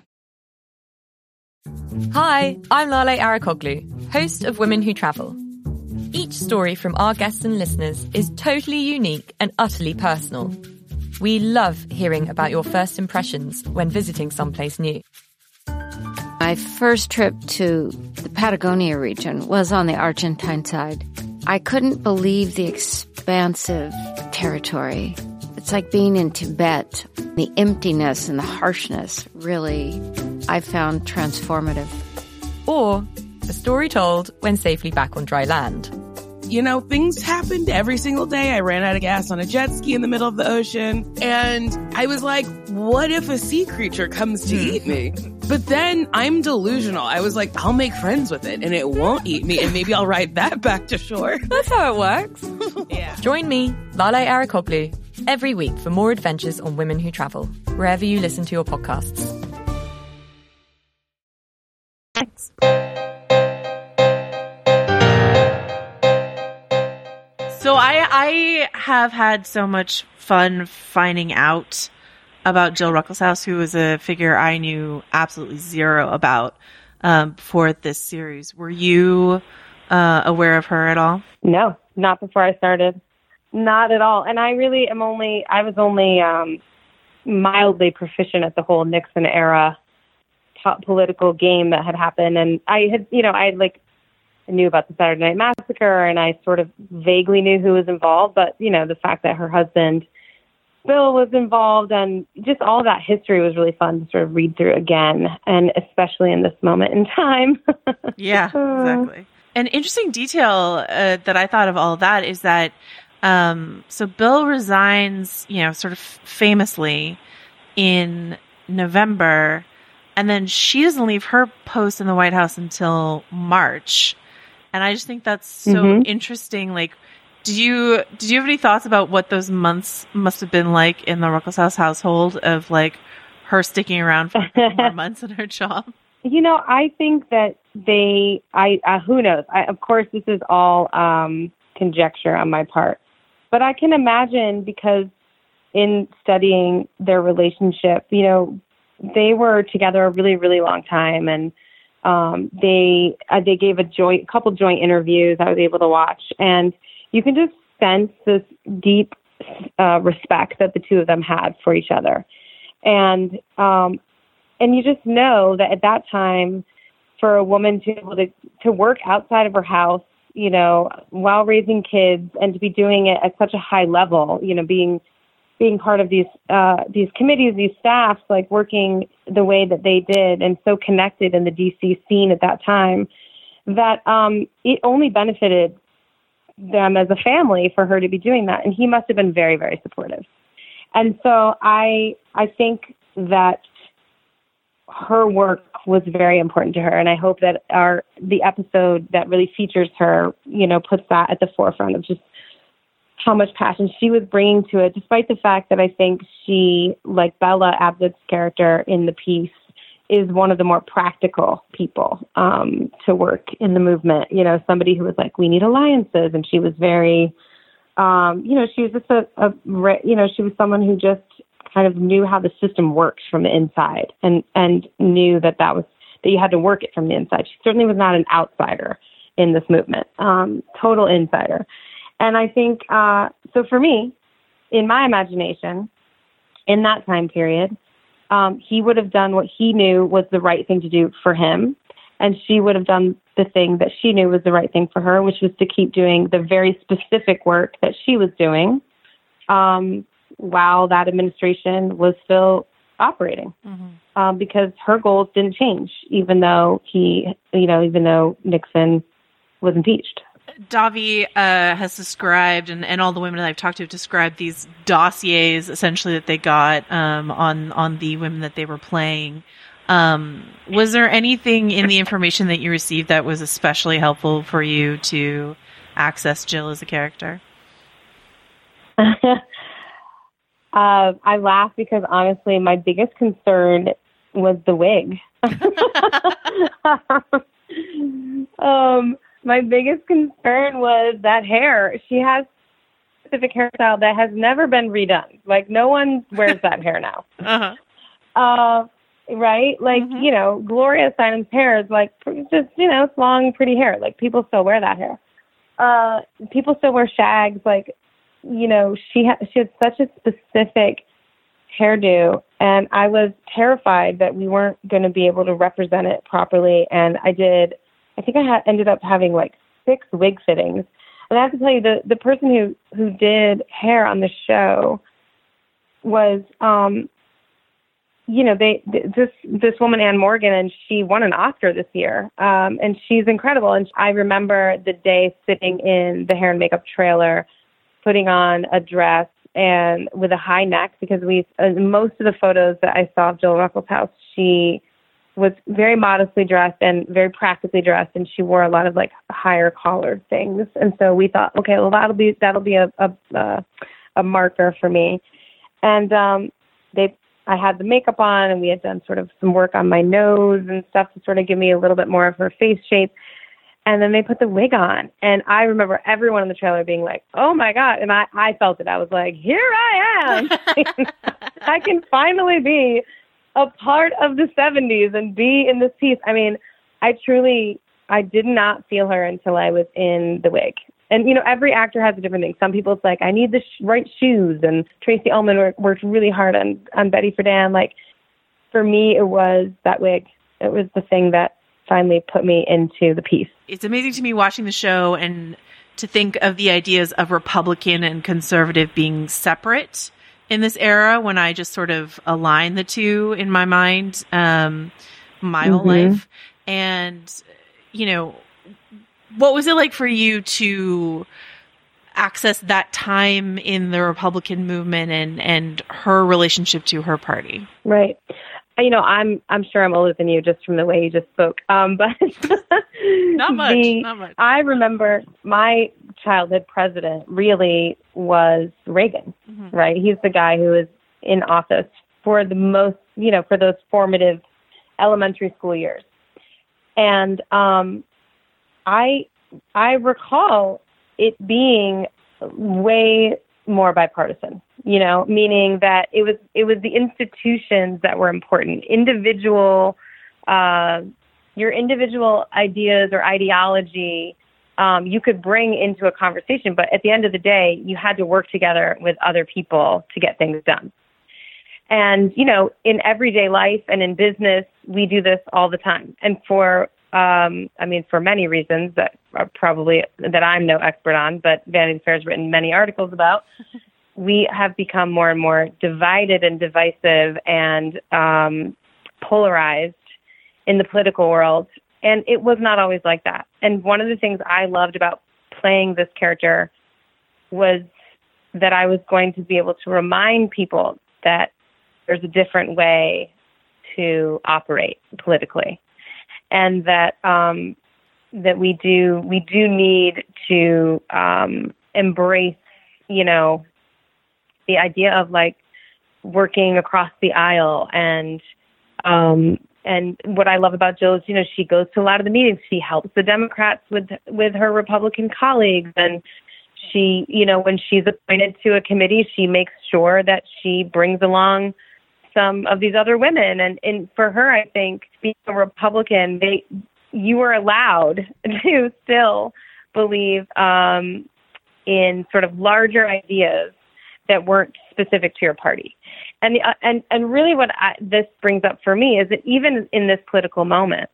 Hi, I'm Lale Arakoglu, host of Women Who Travel. Each story from our guests and listeners is totally unique and utterly personal. We love hearing about your first impressions when visiting someplace new. My first trip to the Patagonia region was on the Argentine side. I couldn't believe the expansive territory. It's like being in Tibet. The emptiness and the harshness really, I found transformative. Or a story told when safely back on dry land. You know, things happened every single day. I ran out of gas on a jet ski in the middle of the ocean. And I was like, what if a sea creature comes to eat me? But then I'm delusional. I was like, I'll make friends with it and it won't eat me. And maybe I'll ride that back to shore. That's how it works. Yeah. Join me, Lale Arikoglu, every week for more adventures on women who travel, wherever you listen to your podcasts. Thanks. So I I have had so much fun finding out about Jill Ruckelshaus, who was a figure I knew absolutely zero about um, before this series. Were you uh, aware of her at all? No, not before I started. Not at all. And I really am only, I was only um, mildly proficient at the whole Nixon era top political game that had happened. And I had, you know, I had like, I knew about the Saturday Night Massacre and I sort of vaguely knew who was involved. But, you know, the fact that her husband, Bill, was involved and just all that history was really fun to sort of read through again. And especially in this moment in time. Yeah, exactly. An interesting detail uh, that I thought of all that is that Um, so Bill resigns, you know, sort of famously in November, and then she doesn't leave her post in the White House until March. And I just think that's so mm-hmm. interesting. Like, did you, did you have any thoughts about what those months must have been like in the Ruckelshaus household of like her sticking around for more months in her job? You know, I think that they, I, uh, who knows? I, of course, this is all, um, conjecture on my part. But I can imagine, because in studying their relationship, you know, they were together a really, really long time, and um, they uh, they gave a joint, a couple joint interviews I was able to watch, and you can just sense this deep uh, respect that the two of them had for each other, and um, and you just know that at that time, for a woman to be able to to work outside of her house, you know, while raising kids, and to be doing it at such a high level, you know, being being part of these uh, these committees, these staffs, like working the way that they did, and so connected in the D C scene at that time, that um, it only benefited them as a family for her to be doing that. And he must have been very, very supportive. And so I I think that her work was very important to her, and I hope that our the episode that really features her, you know, puts that at the forefront of just how much passion she was bringing to it, despite the fact that I think she, like Bella Abed's character in the piece, is one of the more practical people um, to work in the movement. You know, somebody who was like, we need alliances, and she was very, um, you know, she was just a, a, you know, she was someone who just kind of knew how the system works from the inside, and, and knew that that was, that you had to work it from the inside. She certainly was not an outsider in this movement, um, total insider. And I think, uh, so for me, in my imagination, in that time period, um, he would have done what he knew was the right thing to do for him. And she would have done the thing that she knew was the right thing for her, which was to keep doing the very specific work that she was doing, um, while that administration was still operating, mm-hmm. um, because her goals didn't change, even though he, you know, even though Nixon was impeached. Davi uh, has described, and, and all the women that I've talked to have described these dossiers essentially that they got um, on on the women that they were playing. Um, was there anything in the information that you received that was especially helpful for you to access Jill as a character? Uh, I laugh because honestly, my biggest concern was the wig. um, my biggest concern was that hair. She has a specific hairstyle that has never been redone. Like, no one wears that hair now. Uh-huh. Uh, right? Like, mm-hmm. you know, Gloria Steinem's hair is like just, you know, it's long, pretty hair. Like, people still wear that hair. Uh, people still wear shags. Like, you know, she had she had such a specific hairdo, and I was terrified that we weren't going to be able to represent it properly. And I did, I think I had ended up having like six wig fittings. And I have to tell you, the the person who who did hair on the show was, um, you know, they this this woman, Anne Morgan, and she won an Oscar this year, um, and she's incredible. And I remember the day sitting in the hair and makeup trailer, putting on a dress and with a high neck, because we uh, most of the photos that I saw of Jill Ruckelshaus, she was very modestly dressed and very practically dressed, and she wore a lot of like higher collared things. And so we thought, okay, well that'll be that'll be a a, a, a marker for me. And um, they. I had the makeup on, and we had done sort of some work on my nose and stuff to sort of give me a little bit more of her face shape. And then they put the wig on. And I remember everyone in the trailer being like, oh, my God. And I, I felt it. I was like, here I am. I can finally be a part of the seventies and be in this piece. I mean, I truly, I did not feel her until I was in the wig. And, you know, every actor has a different thing. Some people, it's like, I need the sh- right shoes. And Tracy Ullman worked, worked really hard on, on Betty Friedan. Like, for me, it was that wig. It was the thing that finally put me into the piece. It's amazing to me watching the show and to think of the ideas of Republican and conservative being separate in this era, when I just sort of align the two in my mind, um, my whole Mm-hmm. life. And, you know, what was it like for you to access that time in the Republican movement and, and her relationship to her party? Right. You know, I'm I'm sure I'm older than you just from the way you just spoke. Um, but not much. The, not much. I remember my childhood president really was Reagan. Mm-hmm. Right. He's the guy who was in office for the most, you know, for those formative elementary school years. And um I I recall it being way more bipartisan, you know, meaning that it was it was the institutions that were important, individual, uh, your individual ideas or ideology. Um, you could bring into a conversation, but at the end of the day, you had to work together with other people to get things done. And, you know, in everyday life and in business, we do this all the time. And for Um, I mean, for many reasons that are probably that I'm no expert on, but Vanity Fair has written many articles about, we have become more and more divided and divisive and um, polarized in the political world. And it was not always like that. And one of the things I loved about playing this character was that I was going to be able to remind people that there's a different way to operate politically. And that um, that we do we do need to um, embrace, you know, the idea of like working across the aisle. And um, and what I love about Jill is, you know, she goes to a lot of the meetings. She helps the Democrats with with her Republican colleagues, and she, you know, when she's appointed to a committee, she makes sure that she brings along some of these other women. And, and for her, I think being a Republican, they, you were allowed to still believe um, in sort of larger ideas that weren't specific to your party. And, the, uh, and, and really what I, this brings up for me is that even in this political moment,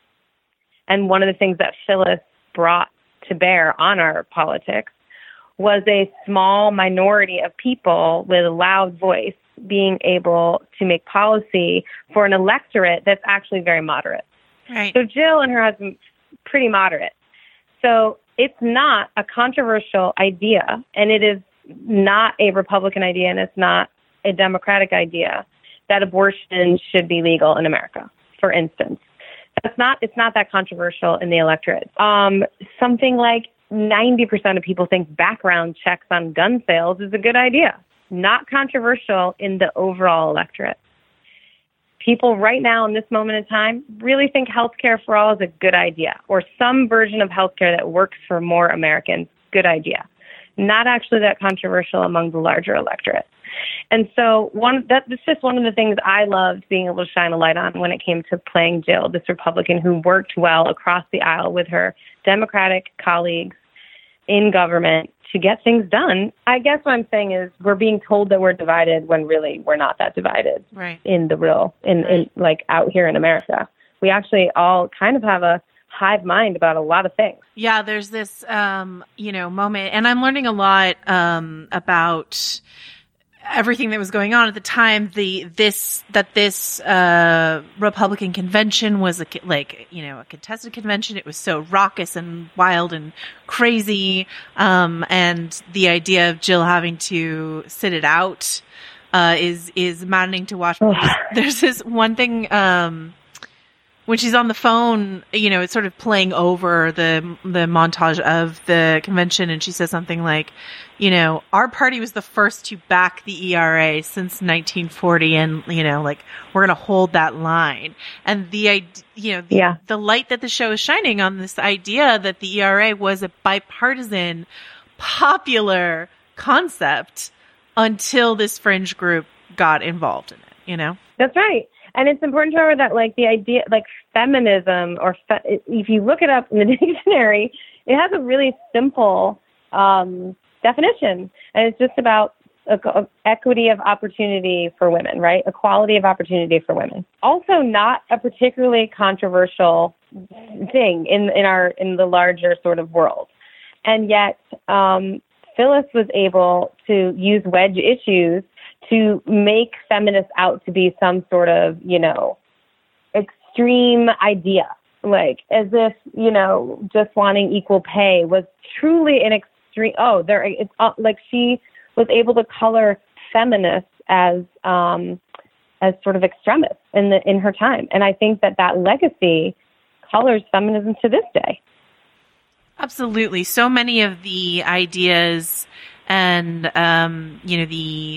and one of the things that Phyllis brought to bear on our politics was a small minority of people with a loud voice being able to make policy for an electorate that's actually very moderate. Right. So Jill and her husband, pretty moderate. So it's not a controversial idea, and it is not a Republican idea, and it's not a Democratic idea that abortion should be legal in America, for instance. That's not, it's not that controversial in the electorate. Um, something like ninety percent of people think background checks on gun sales is a good idea. Not controversial in the overall electorate. People right now in this moment in time really think healthcare for all is a good idea, or some version of healthcare that works for more Americans, good idea. Not actually that controversial among the larger electorate. And so one that, that's just one of the things I loved being able to shine a light on when it came to playing Jill, this Republican who worked well across the aisle with her Democratic colleagues in government to get things done. I guess what I'm saying is we're being told that we're divided when really we're not that divided. Right. In the real, in, Right. in like out here in America. We actually all kind of have a hive mind about a lot of things. Yeah, there's this, um, you know, moment, and I'm learning a lot um, about everything that was going on at the time, the this that this uh, Republican convention was a, like you know a contested convention. It was so raucous and wild and crazy, um, and the idea of Jill having to sit it out uh, is is maddening to watch. There's this one thing. Um, When she's on the phone, you know, it's sort of playing over the the montage of the convention, and she says something like, you know, our party was the first to back the E R A since nineteen forty, and, you know, like, we're going to hold that line. And the, you know, the, yeah. the light that the show is shining on this idea that the E R A was a bipartisan, popular concept until this fringe group got involved in it, you know? That's right. And it's important to remember that, like, the idea, like, feminism, or fe- if you look it up in the dictionary, it has a really simple um, definition. And it's just about uh, equity of opportunity for women, right? Equality of opportunity for women. Also not a particularly controversial thing in, in our, in the larger sort of world. And yet, um, Phyllis was able to use wedge issues to make feminists out to be some sort of, you know, extreme idea, like as if, you know, just wanting equal pay was truly an extreme. Oh, there, it's uh, like she was able to color feminists as um, as sort of extremists in the in her time, and I think that that legacy colors feminism to this day. Absolutely, so many of the ideas and um, you know the.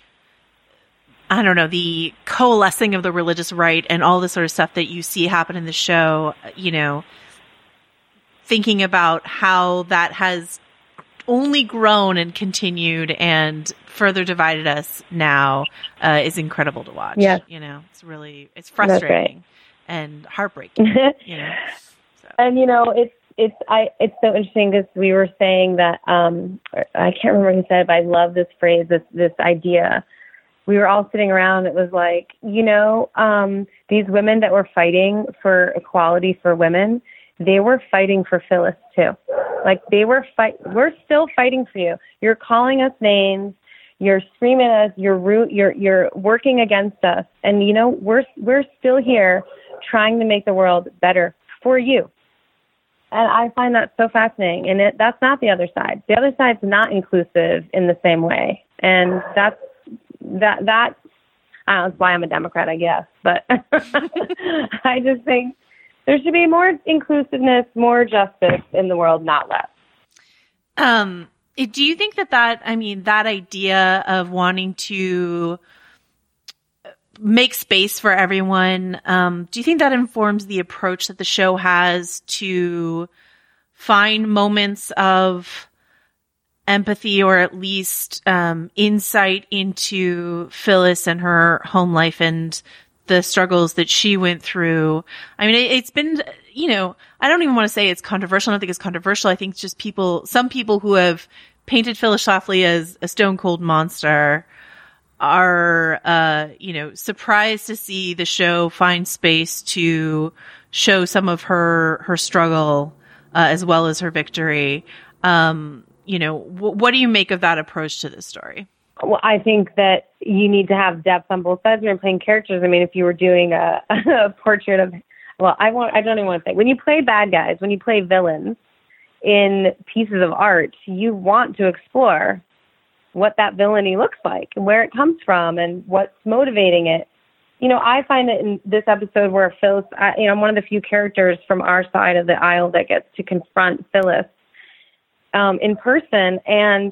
I don't know, the coalescing of the religious right and all this sort of stuff that you see happen in the show, you know, thinking about how that has only grown and continued and further divided us now uh, is incredible to watch. Yes. You know, it's really, it's frustrating right. and heartbreaking, you know. So. And, you know, it's, it's, I, it's so interesting because we were saying that, um, I can't remember who said it, but I love this phrase, this, this idea. We were all sitting around. It was like, you know, um, these women that were fighting for equality for women, they were fighting for Phyllis too. Like they were fight. We're still fighting for you. You're calling us names. You're screaming at us. You're root. You're you're working against us. And you know, we're we're still here, trying to make the world better for you. And I find that so fascinating. And it, that's not the other side. The other side's not inclusive in the same way. And that's. That that I don't know, that's why I'm a Democrat, I guess. But I just think there should be more inclusiveness, more justice in the world, not less. Um, do you think that that I mean that idea of wanting to make space for everyone? Um, do you think that informs the approach that the show has to find moments of empathy or at least um, insight into Phyllis and her home life and the struggles that she went through? I mean, it, it's been, you know, I don't even want to say it's controversial. I don't think it's controversial. I think it's just people, some people who have painted Phyllis Schlafly as a stone cold monster are, uh, you know, surprised to see the show find space to show some of her, her struggle uh, as well as her victory. Um, You know, w- what do you make of that approach to this story? Well, I think that you need to have depth on both sides when you're playing characters. I mean, if you were doing a, a portrait of, well, I want, I don't even want to say, when you play bad guys, when you play villains in pieces of art, you want to explore what that villainy looks like and where it comes from and what's motivating it. You know, I find that in this episode where Phyllis, I, you know, I'm one of the few characters from our side of the aisle that gets to confront Phyllis Um, in person. And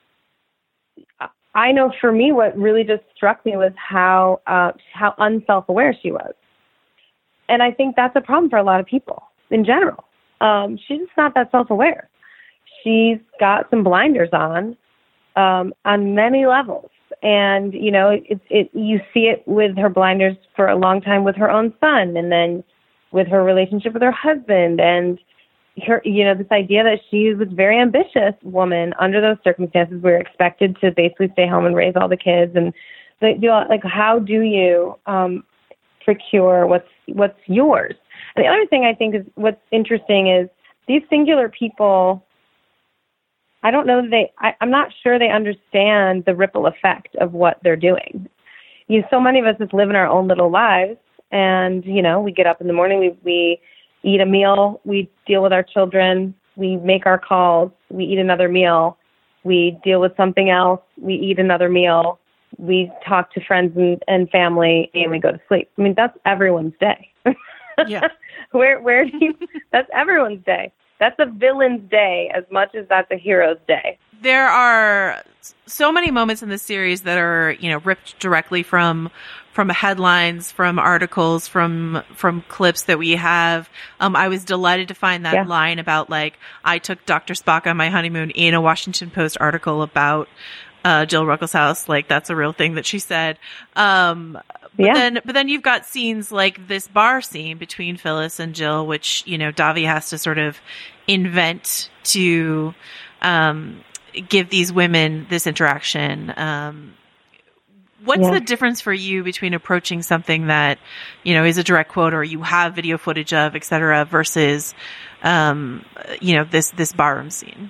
I know for me, what really just struck me was how, uh, how unself-aware she was. And I think that's a problem for a lot of people in general. Um, she's just not that self-aware. She's got some blinders on, um, on many levels. And, you know, it, it, you see it with her blinders for a long time with her own son, and then with her relationship with her husband, and her, you know, this idea that she was a very ambitious woman under those circumstances. We were expected to basically stay home and raise all the kids. And they, you know, like, how do you um, procure what's what's yours? And the other thing I think is what's interesting is these singular people I don't know that they, I, I'm not sure they understand the ripple effect of what they're doing. You know, so many of us just live in our own little lives, and, you know, we get up in the morning, we, we eat a meal, we deal with our children, we make our calls, we eat another meal, we deal with something else, we eat another meal, we talk to friends and, and family, and we go to sleep. I mean, that's everyone's day. Yeah. where, where do you, that's everyone's day. That's a villain's day as much as that's a hero's day. There are so many moments in this series that are, you know, ripped directly from from headlines, from articles, from from clips that we have. Um, I was delighted to find that Yeah. line about, like, I took Doctor Spock on my honeymoon in a Washington Post article about uh, Jill Ruckelshaus. Like, that's a real thing that she said. Um, But Yeah. then, but then you've got scenes like this bar scene between Phyllis and Jill, which, you know, Davi has to sort of invent to um, give these women this interaction. Um, what's Yeah. the difference for you between approaching something that, you know, is a direct quote or you have video footage of, et cetera, versus, um, you know, this this barroom scene?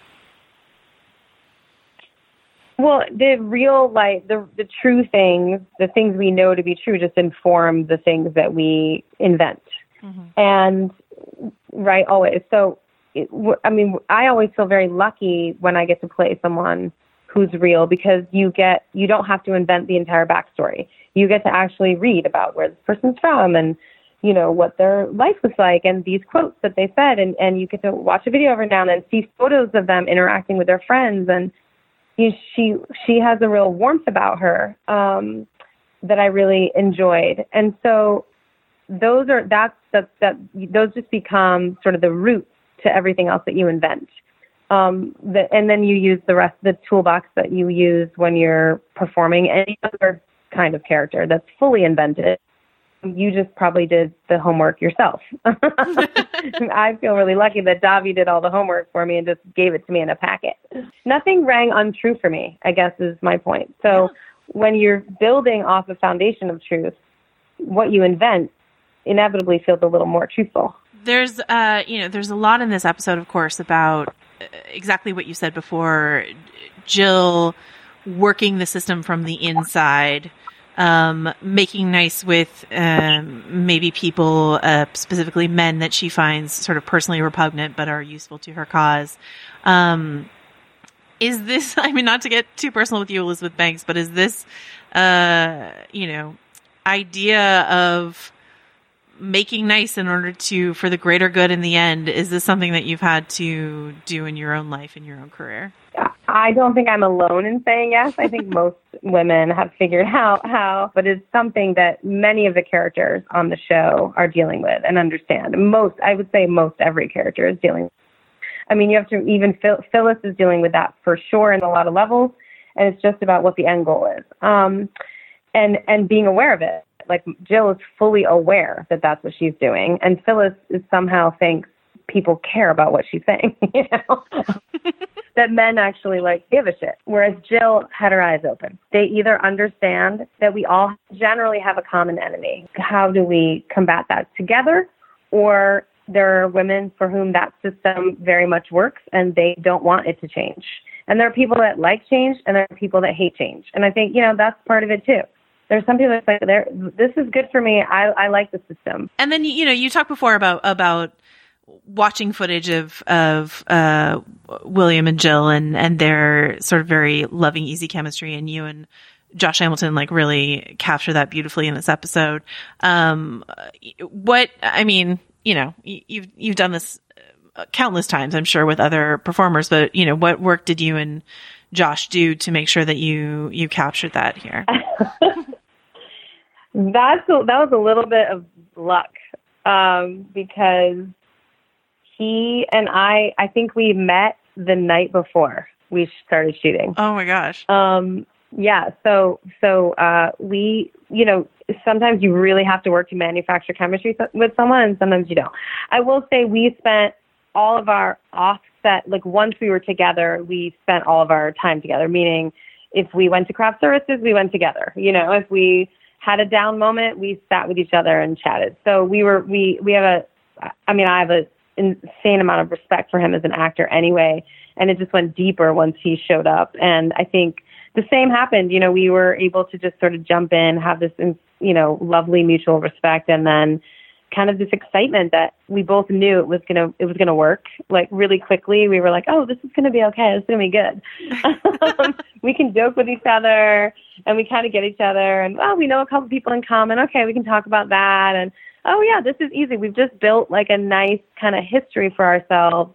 Well, the real, like, the the true things, the things we know to be true just inform the things that we invent. Mm-hmm. And, right, always. So, it, w- I mean, I always feel very lucky when I get to play someone who's real, because you get, you don't have to invent the entire backstory. You get to actually read about where this person's from and, you know, what their life was like and these quotes that they said. And, and you get to watch a video every now and then, see photos of them interacting with their friends. And you, she she has a real warmth about her um, that I really enjoyed. And so those are that's that that those just become sort of the roots to everything else that you invent. Um, the, and then you use the rest of the toolbox that you use when you're performing any other kind of character that's fully invented. You just probably did the homework yourself. I feel really lucky that Davi did all the homework for me and just gave it to me in a packet. Nothing rang untrue for me, I guess is my point. So when you're building off a foundation of truth, what you invent inevitably feels a little more truthful. There's, uh, you know, there's a lot in this episode, of course, about exactly what you said before, Jill working the system from the inside, um, making nice with um, maybe people, uh, specifically men that she finds sort of personally repugnant but are useful to her cause. Um, is this, I mean, not to get too personal with you, Elizabeth Banks, but is this, uh, you know, idea of making nice in order to, for the greater good in the end, is this something that you've had to do in your own life, in your own career? I don't think I'm alone in saying yes. I think most women have figured out how, but it's something that many of the characters on the show are dealing with and understand. Most, I would say most every character is dealing with. I mean, you have to, even Phil, Phyllis is dealing with that for sure in a lot of levels, and it's just about what the end goal is. Um, and, and being aware of it. Like, Jill is fully aware that that's what she's doing, and Phyllis is somehow thinks people care about what she's saying, you know, that men actually, like, give a shit. Whereas Jill had her eyes open. They either understand that we all generally have a common enemy. How do we combat that together? Or there are women for whom that system very much works and they don't want it to change. And there are people that like change and there are people that hate change. And I think, you know, that's part of it too. There's some people that say, "There, this is good for me. I, I like the system." And then, you know, you talked before about, about watching footage of, of, uh, William and Jill and, and their sort of very loving, easy chemistry. And you and Josh Hamilton, like, really capture that beautifully in this episode. Um, what, I mean, you know, you've, you've done this countless times, I'm sure, with other performers, but, you know, what work did you and Josh do to make sure that you, you captured that here? That's a, that was a little bit of luck, um, because he and I, I think we met the night before we started shooting. Oh my gosh. Um, yeah. So, so, uh, we, you know, sometimes you really have to work to manufacture chemistry with someone and sometimes you don't. I will say we spent all of our offset, like once we were together, we spent all of our time together, meaning if we went to craft services, we went together. You know, if we had a down moment, we sat with each other and chatted. So we were, we, we have a, I mean, I have an insane amount of respect for him as an actor anyway. and it just went deeper once he showed up. And I think the same happened. You know, we were able to just sort of jump in, have this, you know, lovely mutual respect, and then kind of this excitement that we both knew it was gonna it was gonna work. Like really quickly, we were like, "Oh, this is gonna be okay. This is gonna be good." um, we can joke with each other, and we kind of get each other. And well, we know a couple people in common. Okay, we can talk about that. And oh yeah, this is easy. We've just built like a nice kind of history for ourselves,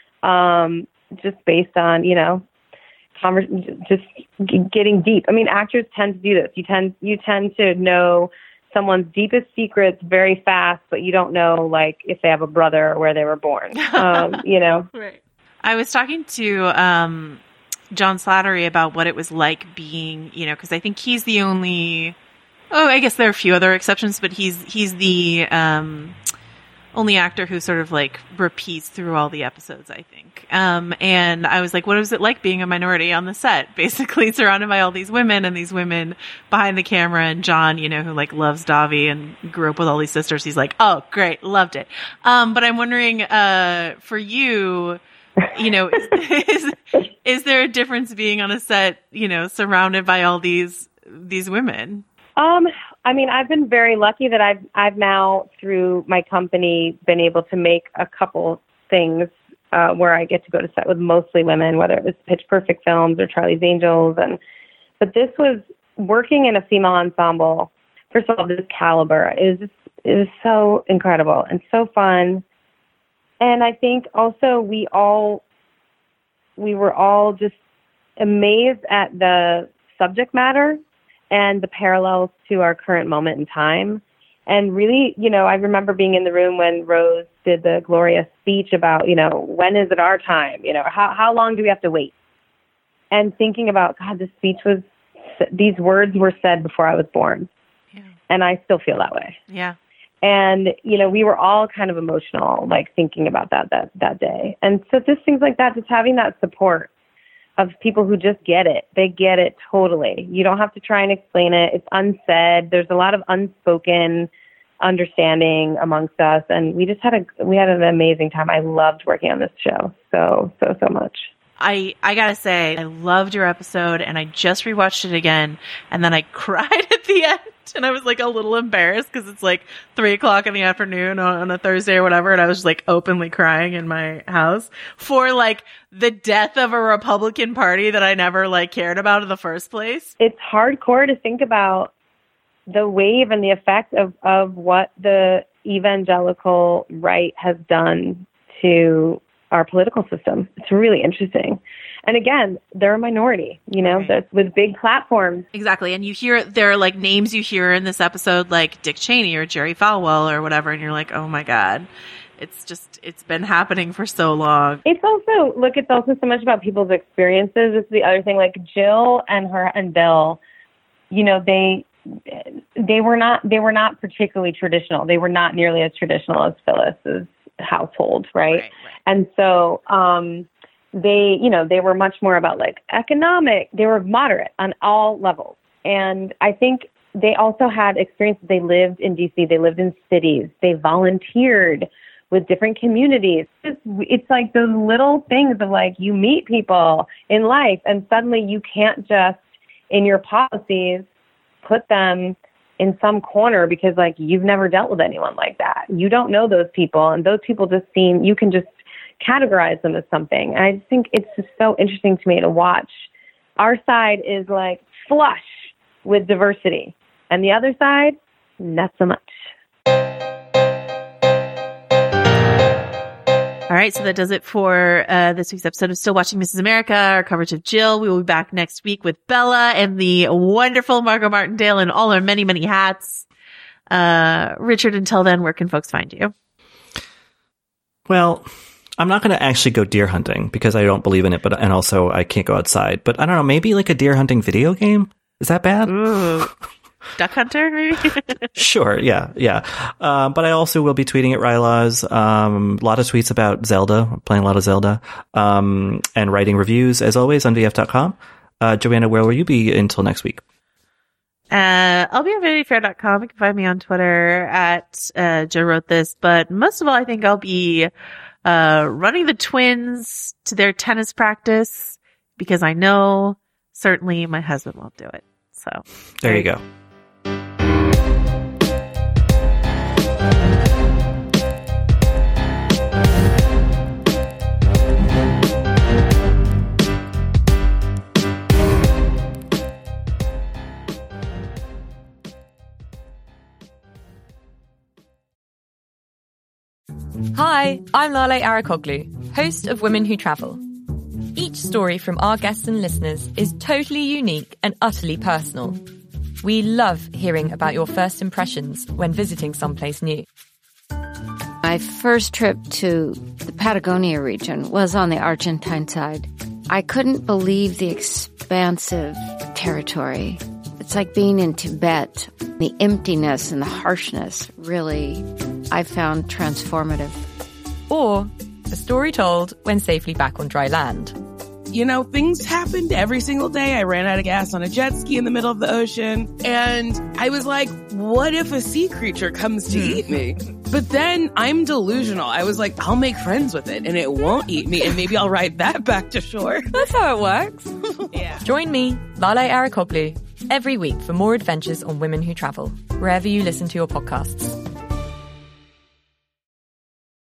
um, just based on you know, convers- just g- getting deep. I mean, actors tend to do this. You tend you tend to know someone's deepest secrets very fast, but you don't know, like, if they have a brother or where they were born, um, you know? Right. I was talking to um, John Slattery about what it was like being, you know, because I think he's the only, oh, I guess there are a few other exceptions, but he's he's the um, only actor who sort of, like, repeats through all the episodes, I think. Um, and I was like, what was it like being a minority on the set? Basically surrounded by all these women and these women behind the camera. And John, you know, who like loves Davi and grew up with all these sisters. He's like, oh, great. Loved it. Um, but I'm wondering, uh, for you, you know, is, is, is there a difference being on a set, you know, surrounded by all these, these women? Um, I mean, I've been very lucky that I've, I've now through my company been able to make a couple things Uh, where I get to go to set with mostly women, whether it was Pitch Perfect films or Charlie's Angels. And but this was working in a female ensemble. First of all, this caliber is just, it was so incredible and so fun. And I think also we all we were all just amazed at the subject matter and the parallels to our current moment in time. And really, you know, I remember being in the room when Rose did the glorious speech about, you know, when is it our time? You know, how how long do we have to wait? And thinking about, God, this speech was, these words were said before I was born. Yeah. And I still feel that way. Yeah. And, you know, we were all kind of emotional, like thinking about that that, that day. And so just things like that, just having that support of people who just get it. They get it totally. You don't have to try and explain it. It's unsaid. There's a lot of unspoken understanding amongst us, and we just had a we had an amazing time. I loved working on this show so so so much. I I gotta say, I loved your episode, and I just rewatched it again, and then I cried at the end, and I was like a little embarrassed because it's like three o'clock in the afternoon on a Thursday or whatever, and I was like openly crying in my house for like the death of a Republican Party that I never like cared about in the first place. It's hardcore to think about the wave and the effect of, of what the evangelical right has done to our political system. It's really interesting. And again, they're a minority, you know, right. with big platforms. Exactly. And you hear, there are like names you hear in this episode, like Dick Cheney or Jerry Falwell or whatever. And you're like, oh my God, it's just, it's been happening for so long. It's also, look, it's also so much about people's experiences. It's the other thing, like Jill and her and Bill, you know, they, they were not, they were not particularly traditional. They were not nearly as traditional as Phyllis's household. Right. right, right. And so, um, they, you know, they were much more about like economic, they were moderate on all levels. And I think they also had experiences. They lived in D C, they lived in cities, they volunteered with different communities. It's, it's like those little things of like, you meet people in life and suddenly you can't just in your policies put them in some corner because like you've never dealt with anyone like that. You don't know those people, and those people just seem, you can just categorize them as something. And I just think it's just so interesting to me to watch. Our side is like flush with diversity, and the other side, not so much. All right, so that does it for uh, this week's episode of Still Watching Missus America, our coverage of Jill. We will be back next week with Bella and the wonderful Margot Martindale in all her many, many hats. Uh, Richard, until then, where can folks find you? Well, I'm not going to actually go deer hunting because I don't believe in it, but and also I can't go outside. But I don't know, maybe like a deer hunting video game? Is that bad? Ooh. Duck Hunter, maybe? Sure, yeah, yeah. Uh, but I also will be tweeting at Rylaws. Um, a lot of tweets about Zelda, playing a lot of Zelda, um, and writing reviews, as always, on V F dot com. Uh, Joanna, where will you be until next week? Uh, I'll be on vanity fair dot com. You can find me on Twitter at uh, Joe Wrote This. But most of all, I think I'll be uh, running the twins to their tennis practice because I know certainly my husband won't do it. So there you go. Hi, I'm Lale Arakoglu, host of Women Who Travel. Each story from our guests and listeners is totally unique and utterly personal. We love hearing about your first impressions when visiting someplace new. My first trip to the Patagonia region was on the Argentine side. I couldn't believe the expansive territory. It's like being in Tibet. The emptiness and the harshness really, I found transformative. Or a story told when safely back on dry land. You know, things happened every single day. I ran out of gas on a jet ski in the middle of the ocean. And I was like, what if a sea creature comes to eat me? But then I'm delusional. I was like, I'll make friends with it and it won't eat me. And maybe I'll ride that back to shore. That's how it works. Yeah. Join me, Lale Arakoglu, every week for more adventures on Women Who Travel, wherever you listen to your podcasts.